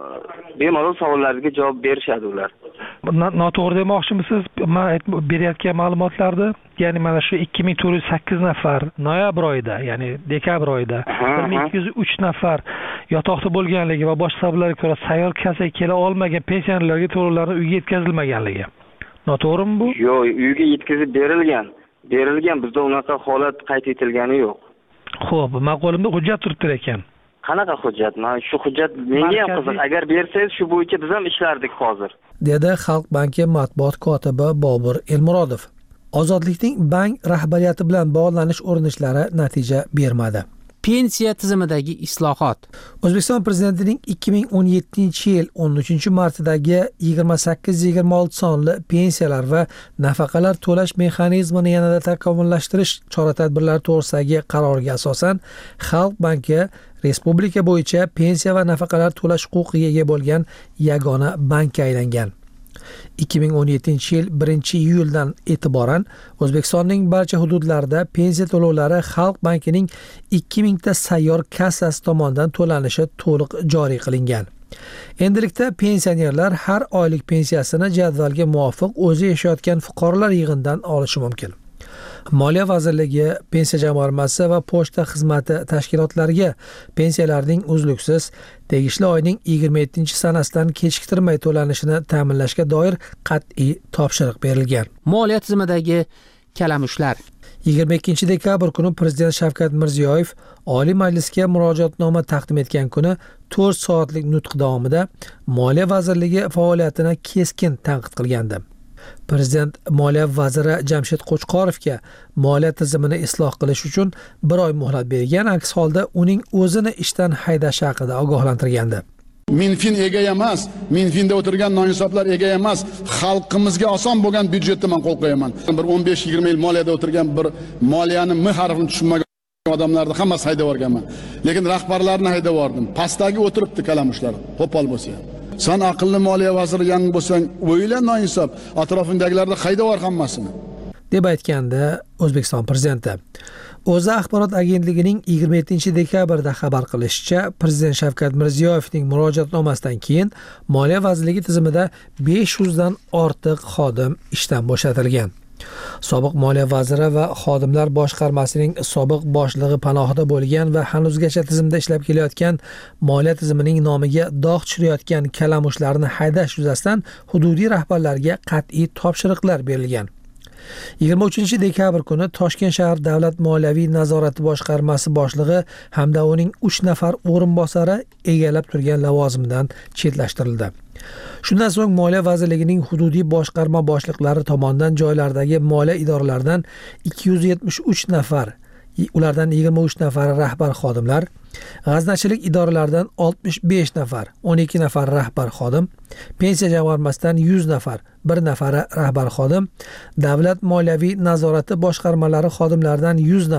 bemalol savollaringizga javob berishadi ular. Noto'g'ri demoqchimisiz? Men berayotgan ma'lumotlarda, ya'ni mana shu ikki ming to'rt yuz sakkiz nafar noyabr oyida, ya'ni dekabr oyida bir ming ikki yuz uch nafar yotoqda bo'lganligi va boshqa sabablarga ko'ra sayyor kassaga kela olmagan pensionerlarga to'lovlarni uyga yetkazilmaganligi. Noto'g'rimi bu? Yo'q, uyga yetkazib berilgan. Berilgan, bizda unaqa holat qayd etilgani yo'q. Xo'p, men qo'limda hujjat turibdi ekan. Qanaqa hujjat? Mana shu hujjat menga ham qiziq. Agar bersangiz, shu bo'yicha biz ham ishlardik hozir, dedi Xalq banki matbuot kotibi Bobur Elmurodov. Ozodlikning bank rahbariyati bilan bog'lanish urinishlari natija bermadi. Pensiya tizimidagi islohot. O'zbekiston prezidentining ikki ming o'n yettinchi yil o'n uchinchi martidagi yigirma sakkiz yigirma olti sonli pensiyalar va nafaqalar to'lash mexanizmini yanada takomillashtirish chora-tadbirlari to'g'risidagi qaroriga asosan Xalq banki respublika bo'yicha pensiya va nafaqalar to'lash huquqiga ega bo'lgan yagona bankka aylangan. ikki ming o'n yettinchi yil birinchi iyuldan e'tiboran O'zbekistonning barcha hududlarida pensiya to'lovlari Xalq bankining ikki ming ta sayyor kassasi tomonidan to'lanishi to'liq joriy qilingan. Endilikda pensionerlar har oylik pensiyasini jadvalga muvofiq o'zi yashayotgan fuqarolar yig'inidan olishi mumkin. Moliya vazirligi, pensiya jamg'armasi va pochta xizmati tashkilotlariga pensiyalarning uzluksiz tegishli oyning yigirma yettinchi sanasidan kechiktirmay to'lanishini ta'minlashga doir qat'iy topshiriq berilgan. Moliya tizimidagi kalamushlar. yigirma ikkinchi dekabr kuni Prezident Shavkat Mirziyoyev Oliy Majlisga murojaatnoma taqdim etgan kuni to'rt soatlik nutq davomida Moliya vazirligi faoliyatini keskin tanqid qilgandi. Prezident Moliya vaziri Jamshid Qo'chqorovga moliya tizimini isloh qilish uchun bir oy muhlat bergan, aks holda uning o'zini ishdan haydashi haqida ogohlantirgandi. Minfin ega emas, Minfinda o'tirgan noinsoblar ega emas, xalqimizga oson bo'lgan byudjetni men qo'l qo'yaman. Bir o'n besh yigirma yil moliyada o'tirgan bir moliyani m harfini tushunmagan odamlarni hammasi haydab yuborganman. Lekin rahbarlarni haydab yubordim. Pastdagi o'tiribdi kalamushlar, qo'pol bo'lsa ham. Sen aqlli moliya vaziri yangi bo'lsang, o'yla noinsob, atrofindagilarni haydab yubor hammasini, deb aytganda O'zbekiston prezidenti. O'za axborot agentligining yigirma yettinchi dekabrda xabar qilishicha, Prezident Shavkat Mirziyoyevning murojaatnomasidan keyin Moliya vazirligi tizimida besh yuzdan ortiq xodim ishdan bo'shatilgan. Sobiq moliya vaziri va xodimlar boshqarmasining sobiq boshlig'i panohida bo'lgan va hanuzgacha tizimda ishlab kelayotgan moliya tizimining nomiga dog' tushirayotgan kalamushlarni haydash yuzasidan hududiy rahbarlarga qat'iy topshiriqlar berilgan. yigirma uchinchi dekabr kuni Toshkent shahar davlat moliyaviy nazorati boshqarmasi boshlig'i hamda uning uch nafar o'rinbosari egallab turgan lavozimidan chetlashtirildi. Shundan so'ng Moliya vazirligining hududiy boshqarma boshliqlari tomonidan joylardagi moliya idoralaridan ikki yuz yetmish uch nafar, ulardan yigirma uch nafari rahbar xodimlar, g'aznachilik idoralaridan oltmish besh nafar, o'n ikki nafar rahbar xodim, pensiya jamg'armasidan yuz nafar, bir nafari rahbar xodim, davlat moliyaviy nazorati boshqarmalari xodimlaridan yuz nafari,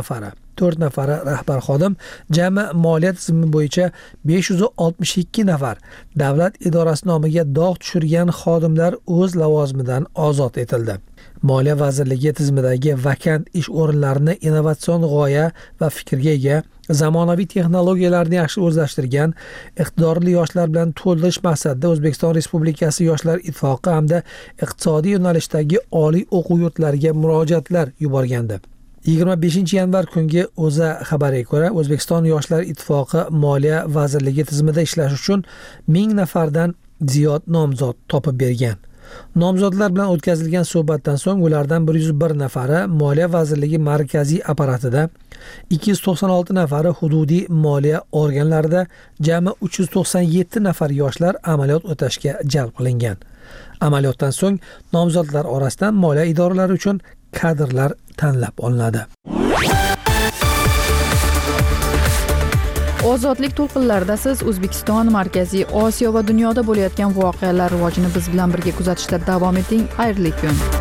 to'rt nafari rahbar xodim, jami moliya tizimi bo'yicha besh yuz oltmish ikki nafar davlat idorasi nomiga dog' tushirgan xodimlar o'z lavozimidan ozod etildi. Moliya vazirligi tizimidagi vakant ish o'rinlarini innovatsion g'oya va fikrga ega, zamonaviy texnologiyalarni yaxshi o'zlashtirgan, iqtidorli yoshlar bilan to'ldirish maqsadida O'zbekiston Respublikasi Yoshlar ittifoqi hamda iqtisodiy yo'nalishdagi oliy o'quv yurtlariga murojaatlar yuborgandi. yigirma beshinchi yanvar kungi O'zA xabariga ko'ra, O'zbekiston Yoshlar ittifoqi Moliya vazirligi tizimida ishlash uchun ming nafardan ziyod nomzod topib bergan. Nomzodlar bilan o'tkazilgan suhbatdan so'ng ulardan bir yuz bir nafari Moliya vazirligi markaziy apparatida, ikki yuz to'qson olti nafari hududiy moliya organlarida, jami uch yuz to'qson yetti nafar yoshlar amaliyot o'tashga jalb qilingan. Amaliyotdan so'ng nomzodlar orasidan moliya idoralari uchun kadrlar tanlab olinadi. Ozodlik to'lqinlarida siz O'zbekiston, Markaziy Osiyo va dunyoda bo'layotgan voqealar rivojini biz bilan birga kuzatishda davom eting. Xayrli kun.